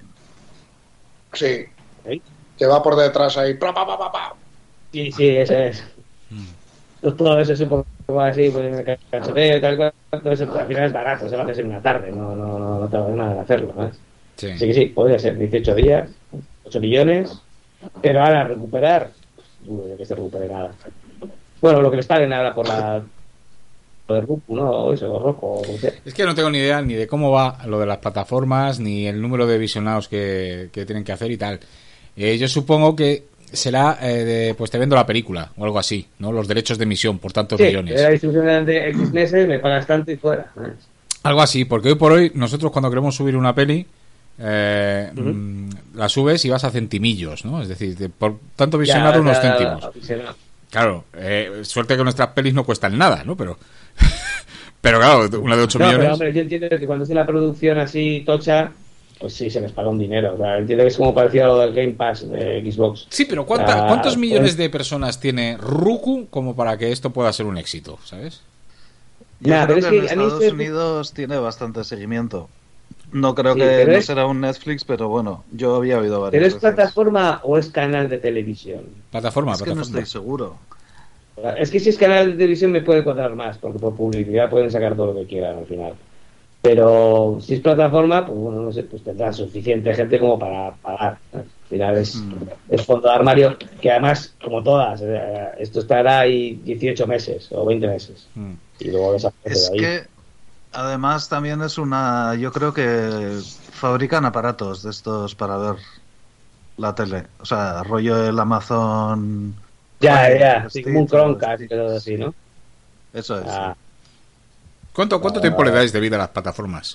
Sí. ¿eh? Que va por detrás ahí. Pa, pa, pa, pa, pa. Sí, sí, ese es. Pues todo eso es un poco así, pues me cachoteo y tal cual, todo eso al final es barato, se va a hacer en una tarde, no, no, no, no tengo nada de hacerlo, ¿no? Sí. Así que sí, podría ser dieciocho días, ocho millones, pero ahora recuperar, dudo de que se recupere nada. Bueno, lo que les paguen ahora por la por el Roku, ¿no? O eso, o Roku, o como sea. Es que no tengo ni idea ni de cómo va lo de las plataformas, ni el número de visionados que, que tienen que hacer y tal. Eh, yo supongo que será, eh, de, pues te vendo la película o algo así, ¿no? Los derechos de emisión por tantos Sí, millones. la distribución de X meses, me pagas tanto y fuera. ¿no? Algo así, porque hoy por hoy nosotros cuando queremos subir una peli, eh, Ujú. mm, la subes y vas a centimillos, ¿no? Es decir, de- por tanto Ya, visionado unos ya, ya, céntimos. visionado. Claro, eh, suerte que nuestras pelis no cuestan nada, ¿no? Pero, pero claro, una de ocho No, pero millones. hombre, yo entiendo que cuando es una producción así tocha, pues sí, se les paga un dinero. O sea, entiendo que es como parecido a lo del Game Pass de Xbox. Sí, pero ¿cuánta- Ah, ¿cuántos millones pues- de personas tiene Roku como para que esto pueda ser un éxito, ¿sabes? Yo Nah, creo pero que, es que en a mí Estados esto- Unidos tiene bastante seguimiento. No creo Sí, que pero no es- será un Netflix, pero bueno, yo había oído varias ¿Pero es veces. plataforma o es canal de televisión? Plataforma, Es que no plataforma. estoy seguro. Es que si es canal de televisión me puede cuadrar más, porque por publicidad pueden sacar todo lo que quieran al final. Pero si es plataforma, pues bueno, no sé, pues tendrá suficiente gente como para pagar. Al final es, Mm. es fondo de armario, que además, como todas, eh, esto estará ahí dieciocho meses o veinte meses. Mm. Y luego desaparece Es de ahí. que además también es una... Yo creo que fabrican aparatos de estos para ver la tele. O sea, rollo el Amazon... Ya, Fire ya, sí, Stick como un o Chromecast y Stick. cosas así, ¿no? Eso es. Ah, ¿Cuánto, cuánto Ah. tiempo le dais de vida a las plataformas?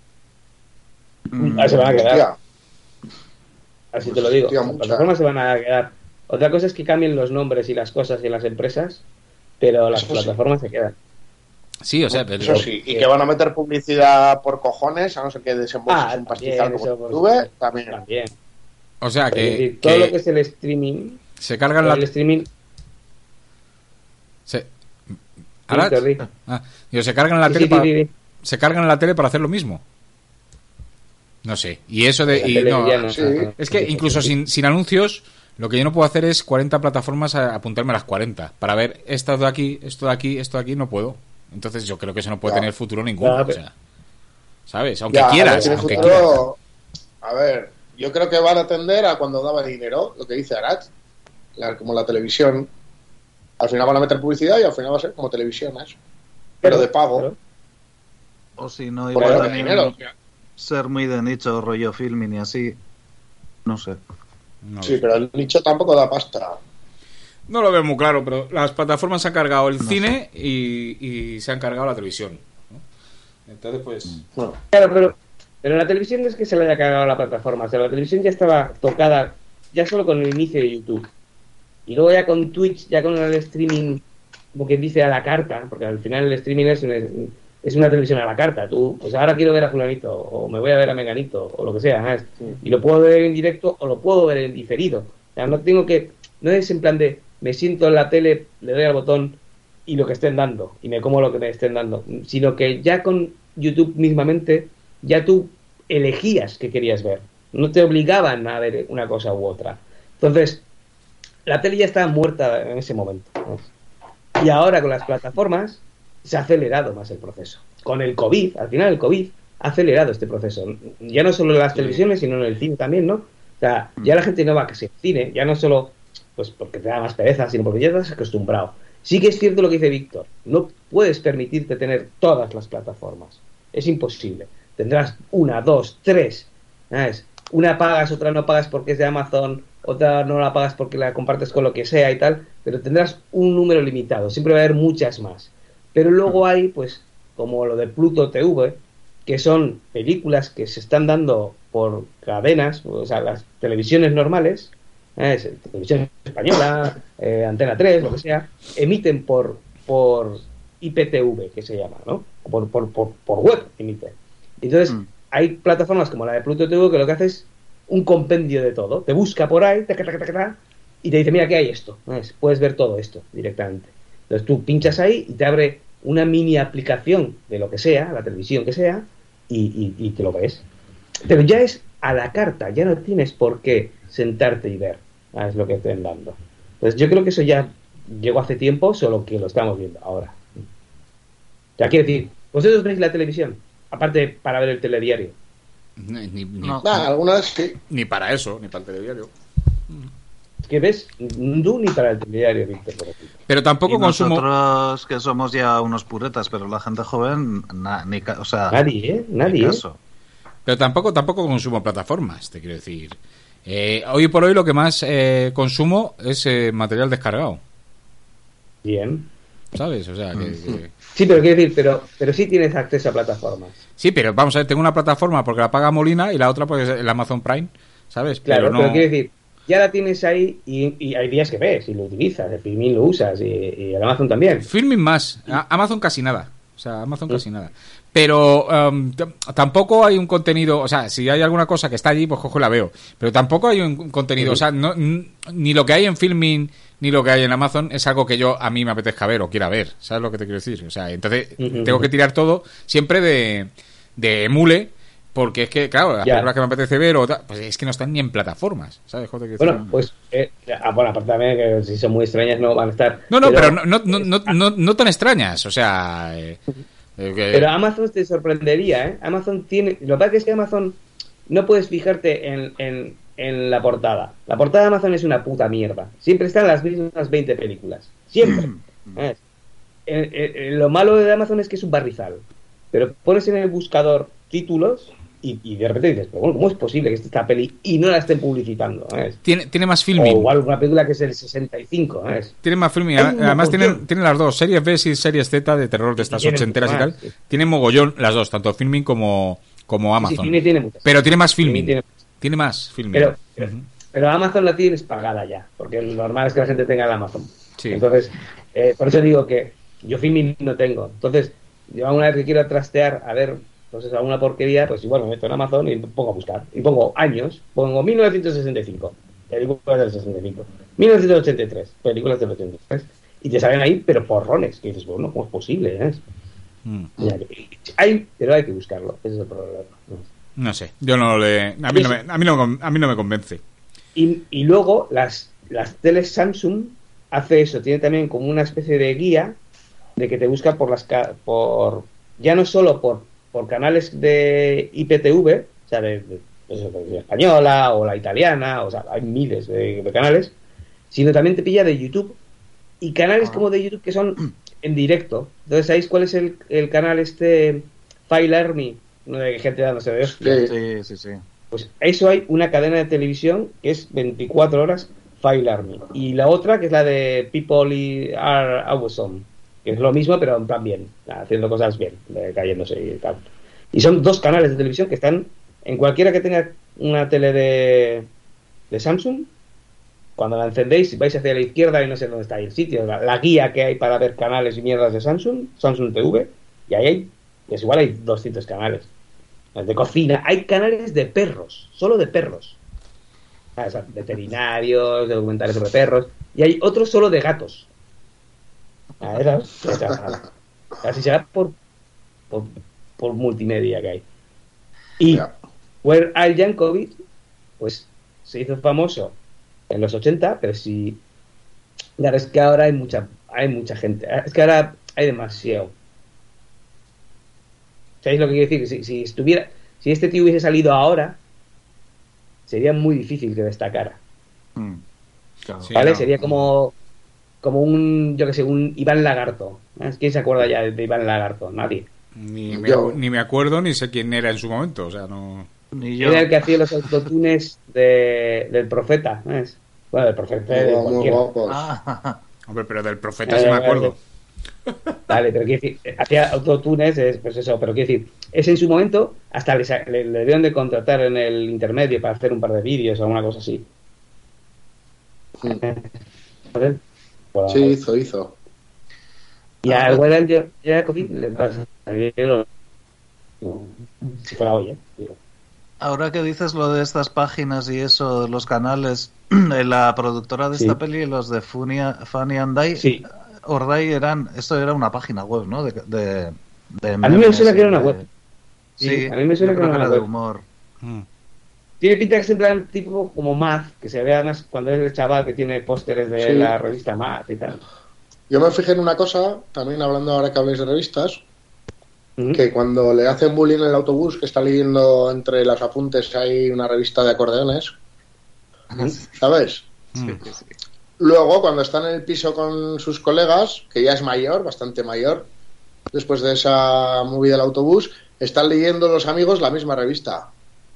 sí. Mm, ahí se van a quedar. Hostia. Así te lo digo. Hostia, Las mucha. plataformas se van a quedar. Otra cosa es que cambien los nombres y las cosas y las empresas, pero las Eso sí. plataformas se quedan. Sí, o sea, pero... Eso sí, y que van a meter publicidad por cojones, a no ser que desembolses Ah, un también, pastizal como eso, por YouTube, supuesto. también. También. O sea, Es que, decir, todo que lo que es el streaming, se cargan todo la... el streaming, Se... ¿Ahora? Víctor, di. Ah, digo, se cargan la Sí, tele sí, para... sí, sí. se cargan la tele para hacer lo mismo. No sé. Y eso de... La y tele no, ya no- sí. es que incluso sin, sin anuncios, lo que yo no puedo hacer es cuarenta plataformas a apuntarme a las cuarenta. Para ver esto de aquí, esto de aquí, esto de aquí, no puedo. Entonces yo creo que eso no puede Ya. tener futuro ninguno. Ya, o pero- sea, ¿sabes? Aunque Ya, quieras, tiene aunque futuro- quieras. A ver, yo creo que van a tender a cuando daba dinero, lo que dice Arad, la- como la televisión. Al final van a meter publicidad y al final va a ser como televisión, eso. Pero de pago. Claro. O si no, Por igual el también dinero. ser muy de nicho, rollo filming y así. No sé. No, Sí, pero el nicho tampoco da pasta. no lo veo muy claro, pero las plataformas se han cargado el No cine y, y se han cargado la televisión. ¿no? Entonces, pues... Bueno, Claro, pero, pero la televisión no es que se le haya cagado la plataforma, o sea, la televisión ya estaba tocada ya solo con el inicio de YouTube. Y luego ya con Twitch, ya con el streaming, como quien dice, a la carta, porque al final el streaming es, un- es una televisión a la carta. Tú, pues ahora quiero ver a fulanito, o me voy a ver a Meganito, o lo que sea, ¿sabes? Y lo puedo ver en directo o lo puedo ver en diferido. O sea, no tengo que, no es en plan de, me siento en la tele, le doy al botón y lo que estén dando, y me como lo que me estén dando, sino que ya con YouTube mismamente, ya tú elegías qué querías ver, no te obligaban a ver una cosa u otra. Entonces, la tele ya estaba muerta en ese momento, ¿no? Y ahora con las plataformas se ha acelerado más el proceso. Con el COVID, al final el COVID ha acelerado este proceso. Ya no solo en las televisiones, sino en el cine también, ¿no? O sea, ya la gente no va casi al cine, ya no solo pues porque te da más pereza, sino porque ya estás acostumbrado. Sí que es cierto lo que dice Víctor, no puedes permitirte tener todas las plataformas. Es imposible. Tendrás una, dos, tres, ¿sabes? Una pagas, otra no pagas porque es de Amazon, otra no la pagas porque la compartes con lo que sea y tal, pero tendrás un número limitado, siempre va a haber muchas más. Pero luego hay, pues, como lo de Pluto T V, que son películas que se están dando por cadenas, o sea, las televisiones normales, ¿eh? Televisión española, eh, Antena tres, lo que sea, emiten por por I P T V, que se llama, ¿no? Por, por, por, por web emiten. Entonces, mm. hay plataformas como la de Pluto T V que lo que hace es un compendio de todo. Te busca por ahí, taca, taca, taca, taca, y te dice, mira, aquí hay esto. ¿Ves? Puedes ver todo esto directamente. Entonces tú pinchas ahí y te abre una mini aplicación de lo que sea, la televisión que sea, y, y, y te lo ves. Pero ya es a la carta, ya no tienes por qué sentarte y ver, ¿sabes? Lo que te estén dando. Entonces yo creo que eso ya llegó hace tiempo, solo que lo estamos viendo ahora. Ya quiero decir, ¿vosotros veis la televisión? Aparte para ver el telediario. Ni, ni, no. Nah, algunas sí. Ni para eso, ni para el telediario. ¿Qué ves? Tú ni para el telediario, Víctor, por aquí. Pero tampoco y consumo. Nosotros que somos ya unos puretas, pero la gente joven, na, ni, o sea, nadie, ¿eh? Nadie. Caso. Pero tampoco, tampoco consumo plataformas, te quiero decir. Eh, hoy por hoy lo que más eh, consumo es eh, material descargado. Bien. ¿Sabes? O sea, que, que... Sí, pero quiero decir, pero, pero sí tienes acceso a plataformas. Sí, pero vamos a ver, tengo una plataforma porque la paga Molina y la otra porque es el Amazon Prime, ¿sabes? Claro, pero, no... pero quiero decir, ya la tienes ahí y, y hay días que ves y lo utilizas, el Filmin lo usas y, y el Amazon también. Filmin más, a Amazon casi nada, o sea, Amazon casi nada. Pero um, t- tampoco hay un contenido, o sea, si hay alguna cosa que está allí, pues cojo y la veo. Pero tampoco hay un contenido, uh-huh. o sea, no, n- ni lo que hay en Filmin ni lo que hay en Amazon es algo que yo a mí me apetezca ver o quiera ver, ¿sabes lo que te quiero decir? O sea, entonces uh-huh. tengo que tirar todo siempre de, de emule, porque es que, claro, las ya. películas que me apetece ver o tal, pues es que no están ni en plataformas, ¿sabes? Joder, bueno, decir? pues, eh, ah, bueno, aparte también que si son muy extrañas no van a estar. No, no, pero, pero no, no, no, no, no, no tan extrañas, o sea... Eh, eh, que... Pero Amazon te sorprendería, ¿eh? Amazon tiene... Lo que pasa es que Amazon no puedes fijarte en, en, en la portada. La portada de Amazon es una puta mierda. Siempre están las mismas veinte películas. Siempre. ¿eh? eh, eh, lo malo de Amazon es que es un barrizal. Pero pones en el buscador títulos... Y, y de repente dices, pero bueno, ¿cómo es posible que esté esta peli y no la estén publicitando? ¿Sabes? Tiene, tiene más filming. O igual una película que es el sesenta y cinco, ¿sabes? Tiene más filming. Además tienen, tienen las dos, series B y series Z de terror de estas y ochenteras y tal. Sí. Tienen mogollón las dos, tanto filming como, como Amazon. Sí, sí, tiene muchas. Pero tiene más filming. Tiene, tiene más filming. Pero, pero, uh-huh. pero Amazon la tienes pagada ya, porque lo normal es que la gente tenga el Amazon. Sí. Entonces, eh, por eso digo que yo filming no tengo. Entonces, yo una vez que quiero trastear, a ver... Entonces, alguna porquería, pues igual me meto en Amazon y pongo a buscar. Y pongo años, pongo mil novecientos sesenta y cinco, películas del sesenta y cinco. mil novecientos ochenta y tres, películas del ochenta y tres. Y te salen ahí, pero porrones. Que dices, bueno, ¿cómo es posible? ¿eh? Mm. Hay, pero hay que buscarlo. Ese es el problema. No, no sé, yo no le. A mí no me, a mí no, a mí no me convence. Y, y luego, las, las teles Samsung hace eso. Tiene también como una especie de guía de que te busca por las. por ya no solo por. por canales de I P T V, o sea, de, de, de, de la española o la italiana, o sea, hay miles de, de canales, sino también te pilla de YouTube y canales ah. como de YouTube que son en directo. Entonces, ¿sabéis cuál es el, el canal este File Army? No de gente dándose de hostia. Sí, sí, sí. Pues eso hay una cadena de televisión que es veinticuatro horas File Army. Y la otra que es la de People Are Awesome. Que es lo mismo, pero en plan bien, haciendo cosas bien, cayéndose y tal. Y son dos canales de televisión que están en cualquiera que tenga una tele de, de Samsung. Cuando la encendéis, vais hacia la izquierda y no sé dónde está ahí el sitio, la, la guía que hay para ver canales y mierdas de Samsung, Samsung T V, y ahí hay, pues igual hay doscientos canales. De cocina, hay canales de perros, solo de perros. O sea, veterinarios, de documentales sobre perros, y hay otros solo de gatos. Ah, esa- esa- Así será por, por, por multimedia que hay. Y Ya. Weird Al Yankovic, pues se hizo famoso en los ochenta, pero sí. Claro, es que ahora hay mucha, hay mucha gente. Es que ahora hay demasiado. ¿Sabéis lo que quiero decir? Si, si estuviera, si este tío hubiese salido ahora, sería muy difícil que destacara. Mm, claro. Sí, ¿Vale? no, Sería no. como, como un, yo que sé, un Iván Lagarto. ¿Eh? ¿Quién se acuerda ya de Iván Lagarto? Nadie. Ni me, Yo. acu- ni me acuerdo ni sé quién era en su momento, o sea, no... Ni yo. Era el que hacía los autotunes de, del profeta. ¿ves? Bueno, del profeta Muy, de guapos, muy cualquiera. guapos. Ah, Hombre, pero del profeta sí me Eh, acuerdo. Vale, pero quiero decir, hacía autotunes, es, pues eso, pero quiero decir, ese en su momento hasta le, sa- le, le debieron de contratar en el intermedio para hacer un par de vídeos o alguna cosa así. ¿Vale? Por- Sí, hizo, hizo. Y Ah, al Weird Al Yankovic le pasa. Si fuera hoy, ¿eh? Digo. ahora que dices lo de estas páginas y eso, de los canales, la productora de Sí. esta peli, los de Funny, Funny and Die, Sí. Ordai eran, esto era una página web, ¿no? De, de, de A mí me memes suena que y era una de- web. Sí, Sí, a mí me suena yo que creo era que una era de web. humor. Mm. Tiene pinta que es en plan tipo como Math, que se ve además cuando es el chaval que tiene pósteres de Sí. la revista Math y tal. Yo me fijé en una cosa, también hablando ahora que habléis de revistas, Ujú. que cuando le hacen bullying en el autobús, que está leyendo entre los apuntes hay una revista de acordeones, ¿sabes? Mm. Luego, cuando está en el piso con sus colegas, que ya es mayor, bastante mayor, después de esa movida del autobús, están leyendo los amigos la misma revista.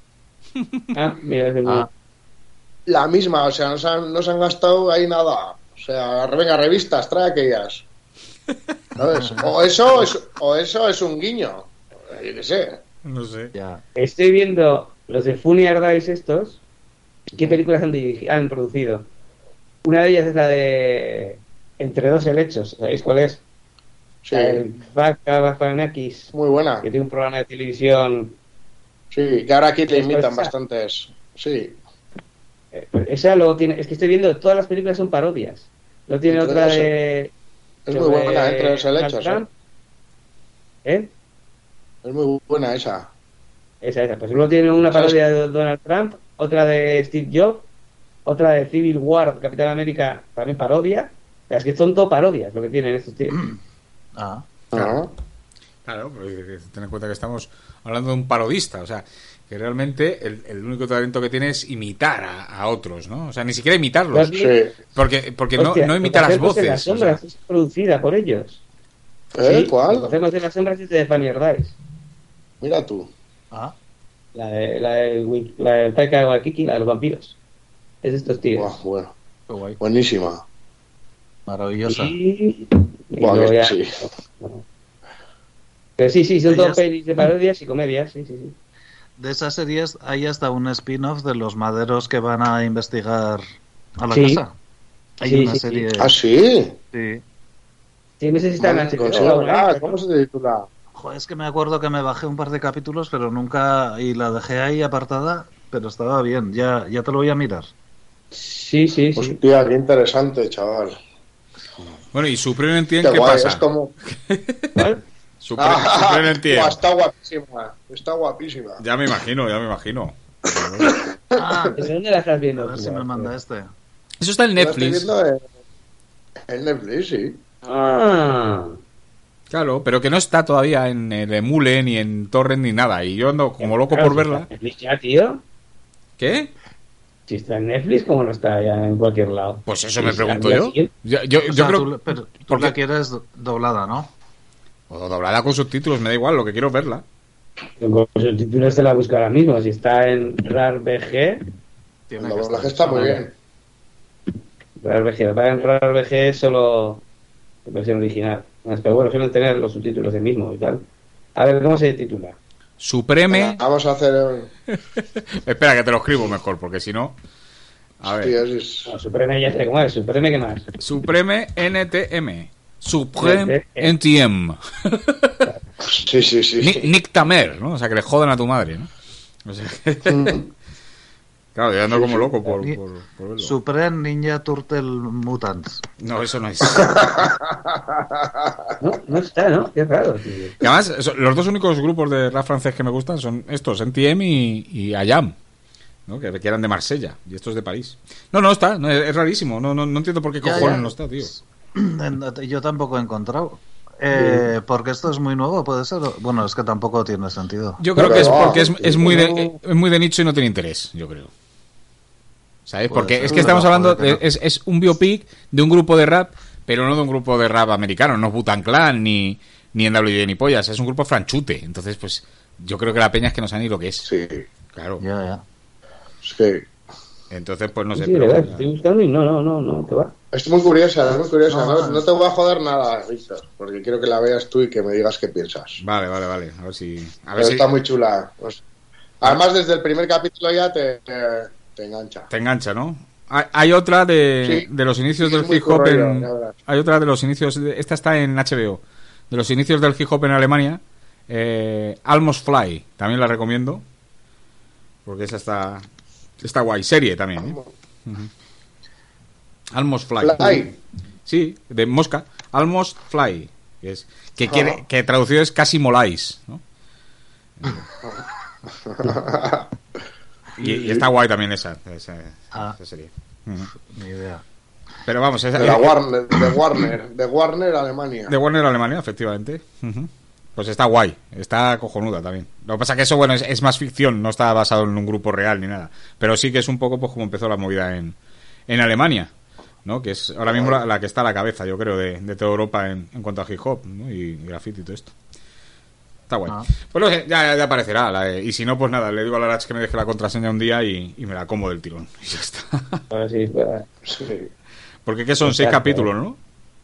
Ah, mira, es el- Ah, La misma, o sea, no se han, no se han gastado ahí nada. O sea, venga, revistas, trae aquellas. ¿Sabes? O eso es, o eso es un guiño. Yo qué sé. No sé. ya. Estoy viendo los de Funny and Die estos. ¿Qué películas han, dirigi- han producido? Una de ellas es la de Entre dos helechos. ¿Sabéis cuál es? Sí, La del Vaca Bafanakis, muy buena. que tiene un programa de televisión. Sí, que ahora aquí te ¿Es imitan esa? bastantes. Sí. Eh, Esa luego tiene. Es que estoy viendo, todas las películas son parodias. No tiene Entre otra dos- de. Es muy sobre buena, entre los Donald helechos. Trump. ¿eh? ¿Eh? Es muy buena esa. Esa, esa. Pues uno tiene una parodia de Donald Trump, otra de Steve Jobs, otra de Civil War, Capitán América, también parodia. O sea, es que son todo parodias lo que tienen estos tíos. Ah, Claro. Claro, pero hay que tener en cuenta que estamos hablando de un parodista, o sea, que realmente el, el único talento que tiene es imitar a, a otros, ¿no? O sea, ni siquiera imitarlos, Sí. Sí. porque porque no, Hostia, no imita Lo las que hacemos en las voces. o sombras sea. es producida por ellos. ¿Eh? Sí, Lo que ¿Cuál? hacemos en las sombras es de Fanny Ardais. Mira tú. ah, La de, la de, Wi- la de Taika Waititi, la de los vampiros. Es de estos tíos. Buah, bueno. qué guay. Buenísima. Maravillosa. Y, y Buah, luego que ya- sí. Pero sí, sí, son Ellas- todas pelis de parodias y comedias, sí, sí, sí. De esas series hay hasta un spin-off de los maderos que van a investigar a la Sí. casa. Hay Sí, una sí, serie. ¿Ah, sí? Sí. Sí, no sé si está en Vale, H B O consigo o en verla. Amazon. ¿Cómo se titula? Joder, es que me acuerdo que me bajé un par de capítulos, pero nunca. Y la dejé ahí apartada, pero estaba bien. Ya, ya te lo voy a mirar. Sí, sí, sí. Hostia, qué interesante, chaval. Bueno, y Supreme en Qué ¿qué guay, pasa? es como... ¿Cuál? Supre- Supreme en Buah, está guapísima. Está guapísima. Ya me imagino, ya me imagino. Ah, ¿Desde dónde la estás a viendo? ver tú, si me Arturo? manda este. Eso está en Lo estoy Netflix. viendo en, en Netflix, sí. Ah, Claro, pero que no está todavía en el Emule, ni en Torrent, ni nada. Y yo ando como loco claro, por si verla. está en Netflix ya, tío. ¿Qué? Si está en Netflix, ¿cómo no está ya en cualquier lado? Pues eso Sí, me sí, pregunto al día yo. siguiente. Yo, yo, O yo sea, creo... tú, pero tú porque- la quieres do- doblada, ¿no? O doblada con subtítulos, me da igual, lo que quiero es verla. Con los títulos te la busco ahora mismo. Si está en RARBG, Tiene El que doblaje estar. está muy bien. RARBG, para en RARBG es solo versión original. Pero bueno, suelen tener los subtítulos el mismo y tal. A ver, ¿cómo se titula? Supreme... Vamos a hacer... un- Espera, que te lo escribo mejor, porque si no... A ver. Hostia, es- No, Supreme ya sé cómo es. Supreme, ¿qué más? Supreme N T M. Supreme N N T M. Sí, sí, sí. Nick, Nick Tamer, ¿no? O sea, que le jodan a tu madre, ¿no? O sea, Claro, yo ando Sí, como sí. loco por, Ni- por, por verlo. Supreme Ninja Turtle Mutants. No, eso no es. No, no está, ¿no? Qué raro, tío. Y además, eso- los dos únicos grupos de rap francés que me gustan son estos, N T M y, y Ayam, ¿no? Que, que eran de Marsella, y estos de París. No, no está, no, es, es rarísimo, no, no, no entiendo por qué Ya, cojones ya. no está, tío. Yo tampoco he encontrado. Eh, porque esto es muy nuevo, puede ser. Bueno, es que tampoco tiene sentido. Yo creo Pero que es va, porque es, es muy no. de, es muy de nicho y no tiene interés, yo creo. ¿Sabes? Puede Porque ser, es que estamos pero hablando, joder, de, que no. es, es un biopic de un grupo de rap, pero no de un grupo de rap americano, no es Wu-Tang Clan ni, ni N W D ni pollas, es un grupo franchute. Entonces, pues, yo creo que la peña es que no sabe ni lo que es. Sí, Claro. Ya, ya. sí. Entonces, pues no sé, Sí, pero de verdad, bueno, estoy buscando y no, no, no, no, te va. Es muy curiosa, es muy curiosa. No, No, no, no te voy a joder nada, Víctor, porque quiero que la veas tú y que me digas qué piensas. Vale, vale, vale. A ver si. A ver Pero si está muy chula. Pues, además, desde el primer capítulo ya te, te, te engancha. te engancha, ¿no? Hay, hay otra de, Sí. de los inicios Sí, del es muy hip hop tu rollo, en. ya verás. Hay otra de los inicios. de- esta está en H B O. De los inicios del hip hop en Alemania. Eh, Almost Fly. También la recomiendo. Porque esa está. Está guay. Serie también, ¿eh? Ujú. Almost Fly. Fly. Sí, de mosca. Almost Fly. Que, es, que, Ajá. quiere, que traducido es casi moláis, ¿no? Y, y está guay también esa, esa, Ah. esa serie. Ujú. Ni idea. Pero vamos, esa, De la Warner, de Warner, de Warner Alemania. de Warner Alemania, efectivamente. Ujú. Pues está guay, está cojonuda también. Lo que pasa que eso, bueno, es, es más ficción, no está basado en un grupo real ni nada. Pero sí que es un poco pues como empezó la movida en, en Alemania, ¿no? Que es ahora mismo la, la que está a la cabeza, yo creo, de, de toda Europa en, en cuanto a hip hop, ¿no? Y, y graffiti y todo esto. Está guay. Ah. Pues no sé, ya, ya aparecerá. la de- y si no, pues nada, le digo a la Larach que me deje la contraseña un día y, y me la como del tirón. Y ya está. A ver si espera. Sí. Porque que son seis Exacto. capítulos, ¿no?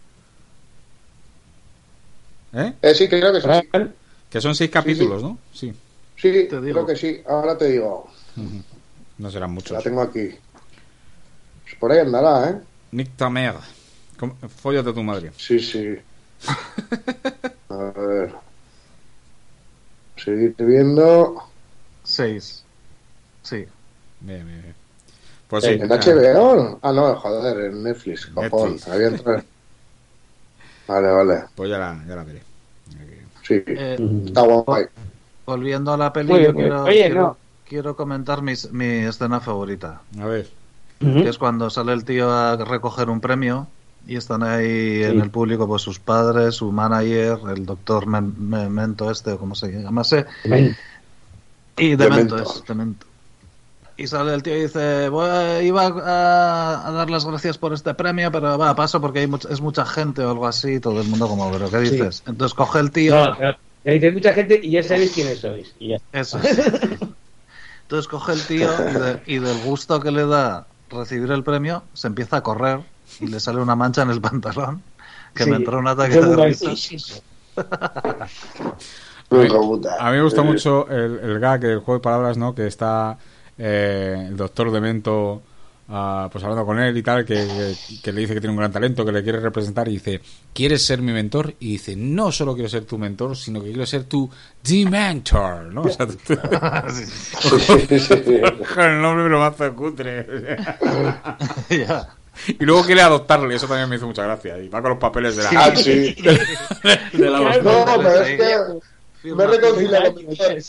¿Eh? Eh, sí, creo que sí. Fran, Que son seis capítulos, ¿no? Sí. Sí, Te digo. creo que sí. Ahora te digo. No serán La muchos. tengo aquí. Pues por ahí andará, ¿eh? Nick Tamer. ¿Cómo? Fóllate a tu madre. Sí, sí. A ver. Seguir viendo. Seis. Sí. Bien, bien, bien. Pues sí. ¿En H B O? Ah, no, joder, en Netflix. Cojón. Netflix. Había entrado. Vale, vale. Pues ya la, ya la veré. Sí, Eh, está guay. volviendo a la peli, Muy bien, yo muy bien. quiero, Oye, quiero, no. quiero comentar mis- mi escena favorita. A ver. Ujú. Que es cuando sale el tío a recoger un premio y están ahí en Sí. el público pues sus padres, su manager, el doctor Men- Men- Mento este, o como se llamase, Ven. y Demento Demento. es, Demento. Y sale el tío y dice, "Voy a- iba a, a dar las gracias por este premio, pero va, paso porque hay much- es mucha gente o algo así", y todo el mundo como, "¿Pero qué dices?". Entonces coge el tío... No, pero ya dice mucha gente y ya sabéis quiénes sois. Y ya. Eso es. Entonces coge el tío y, de- y del gusto que le da recibir el premio, se empieza a correr y le sale una mancha en el pantalón, que Sí. me entró un ataque Todo el de mundo risa. dice, sí, sí. A mí, Hijo puta. a mí me gusta mucho el, el gag, el juego de palabras, ¿no? Que está eh, el doctor Demento ah, pues hablando con él y tal, que, que, que le dice que tiene un gran talento, que le quiere representar y dice, ¿quieres ser mi mentor? Y dice, no solo quiero ser tu mentor, sino que quiero ser tu D-Mentor, ¿no? O sea, tú- Sí, sí, sí. con el nombre me lo mazo cutre. Ya. Y luego quiere adoptarle, eso también me hizo mucha gracia. Y va con los papeles de la... Ah, sí. de la No, pero es que me he reconciliado con mi padre.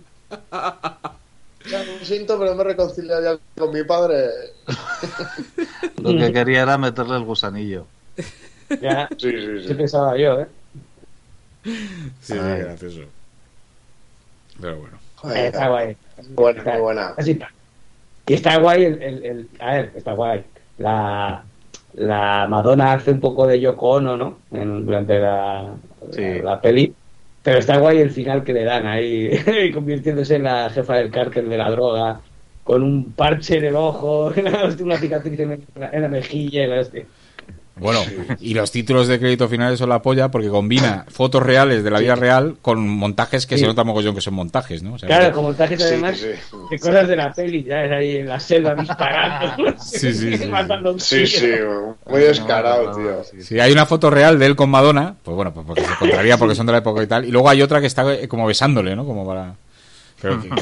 Ya, lo siento, pero me he reconciliado ya con mi padre. Lo que quería era meterle el gusanillo. Ya, Sí, sí, sí sí. pensaba yo, ¿eh? Sí, sí, Ay. gracioso. Pero bueno. Eh, Está guay. Buena, Está- muy buena. así está. Y está guay el, el, el- a ver, está guay. La, la Madonna hace un poco de Yoko Ono, ¿no? En- durante la, Sí. la, la peli. Pero está guay el final que le dan ahí, convirtiéndose en la jefa del cártel de la droga, con un parche en el ojo, una cicatriz en la, en la mejilla y la hostia. Bueno, y los títulos de crédito finales son la polla porque combina fotos reales de la vida real con montajes que Sí. se nota mogollón que son montajes, ¿no? O sea, Claro, como montajes Sí, además sí. de cosas de la peli, ya es ahí en la selva disparando, Sí, sí, sí. matando a un Sí, tío. sí, muy descarado, tío. si hay una foto real de él con Madonna, pues bueno, pues porque se encontraría porque son de la época y tal. Y luego hay otra que está eh, como besándole, ¿no? Como para... Pero que-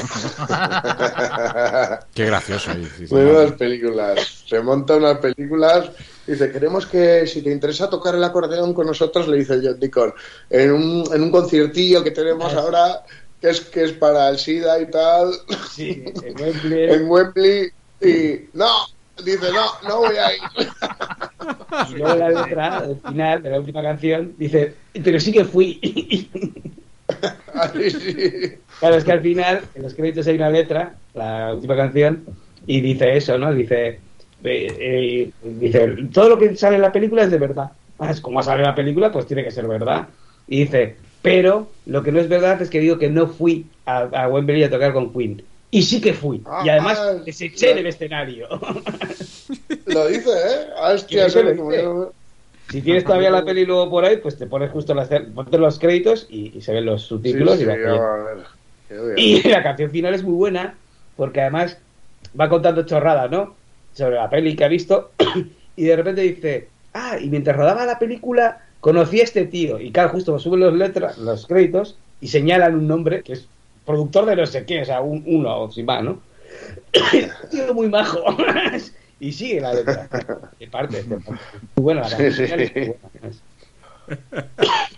Qué gracioso. ahí, sí, sí. Muy buenas películas. Se monta unas películas. Dice, queremos que si te interesa tocar el acordeón con nosotros, le dice John Deacon, en un, en un conciertillo que tenemos ahora, que es que es para el SIDA y tal, Sí, en Wembley. en Wembley, y no, dice, no, no voy a ir. Y luego la letra, al final de la última canción, dice, pero sí que fui. Ay, sí. Claro, es que al final, en los créditos hay una letra, la última canción, y dice eso, ¿no? Dice, eh, eh, dice, todo lo que sale en la película es de verdad. Ah, es como sale en la película, pues tiene que ser verdad. Y dice, pero lo que no es verdad es que digo que no fui a, a Wembley a tocar con Queen. Y sí que fui. Y además Ah, les eché del escenario. Lo dice, ¿eh? Hostia, Eso lo como dice. yo- Si tienes todavía la peli luego por ahí, pues te pones justo las, ponte los créditos y, y se ven los subtítulos. Sí, y, sí, va ya bien. va a ver. Qué bien. Y la canción final es muy buena porque además va contando chorradas, ¿no? Sobre la peli que ha visto y de repente dice, ah, y mientras rodaba la película conocí a este tío. Y claro, justo suben los letras, los créditos y señalan un nombre que es productor de no sé qué, o sea, un, uno o sin más, ¿no? Un tío muy majo. Y sigue la letra. De parte, de parte. Muy buena la canción. Sí, sí. final es muy buena.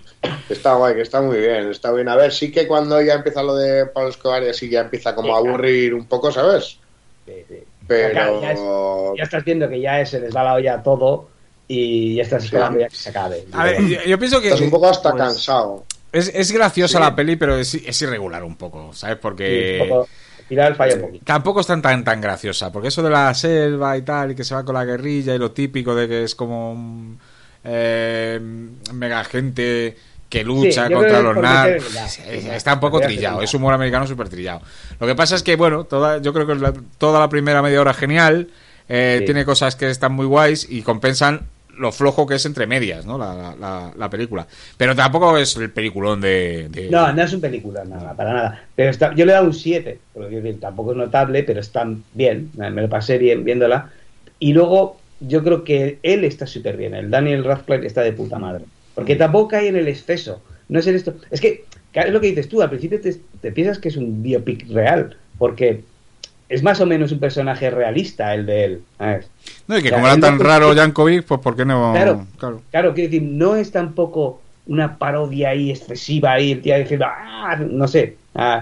Está guay, que está muy bien, está bien. A ver, sí que cuando ya empieza lo de Pablo Escobar y así ya empieza como a Sí, aburrir un poco, ¿sabes? Sí, sí. Pero... Acá ya, es- ya estás viendo que ya se les va la olla todo y ya estás esperando Sí. ya que se acabe. A ver, yo, yo pienso que Estás un poco hasta pues, cansado. es, es graciosa Sí. la peli, pero es, es irregular un poco, ¿sabes? Porque... Sí, un poco- al final falla un poquito. Tampoco es tan, tan tan graciosa, porque eso de la selva y tal, y que se va con la guerrilla y lo típico de que es como un, eh, mega gente que lucha Sí, yo contra creo que los es por narcos. meter ya, Sí, ya, está un poco ya, trillado, ya. es humor americano súper trillado. Lo que pasa es que, bueno, toda, yo creo que la- toda la primera media hora genial, eh, Sí. tiene cosas que están muy guays y compensan lo flojo que es entre medias, ¿no? La, la, la- la película. Pero tampoco es el peliculón de... de- No, no es un película, nada, para nada. Pero está, yo le he dado un siete, porque quiero decir, tampoco es notable, pero está bien, me lo pasé bien viéndola. Y luego yo creo que él está súper bien, el Daniel Radcliffe está de puta madre. Porque tampoco cae en el exceso. No es en esto. Es que, es lo que dices tú, al principio te, te piensas que es un biopic real, porque es más o menos un personaje realista el de él. ¿Sabes? No, y que O sea, como era él tan no- raro Jankovic, pues ¿por qué no...? Claro. claro. Claro, quiero decir, no es tampoco una parodia ahí excesiva ahí, el tío diciendo, ah, no sé. Ah,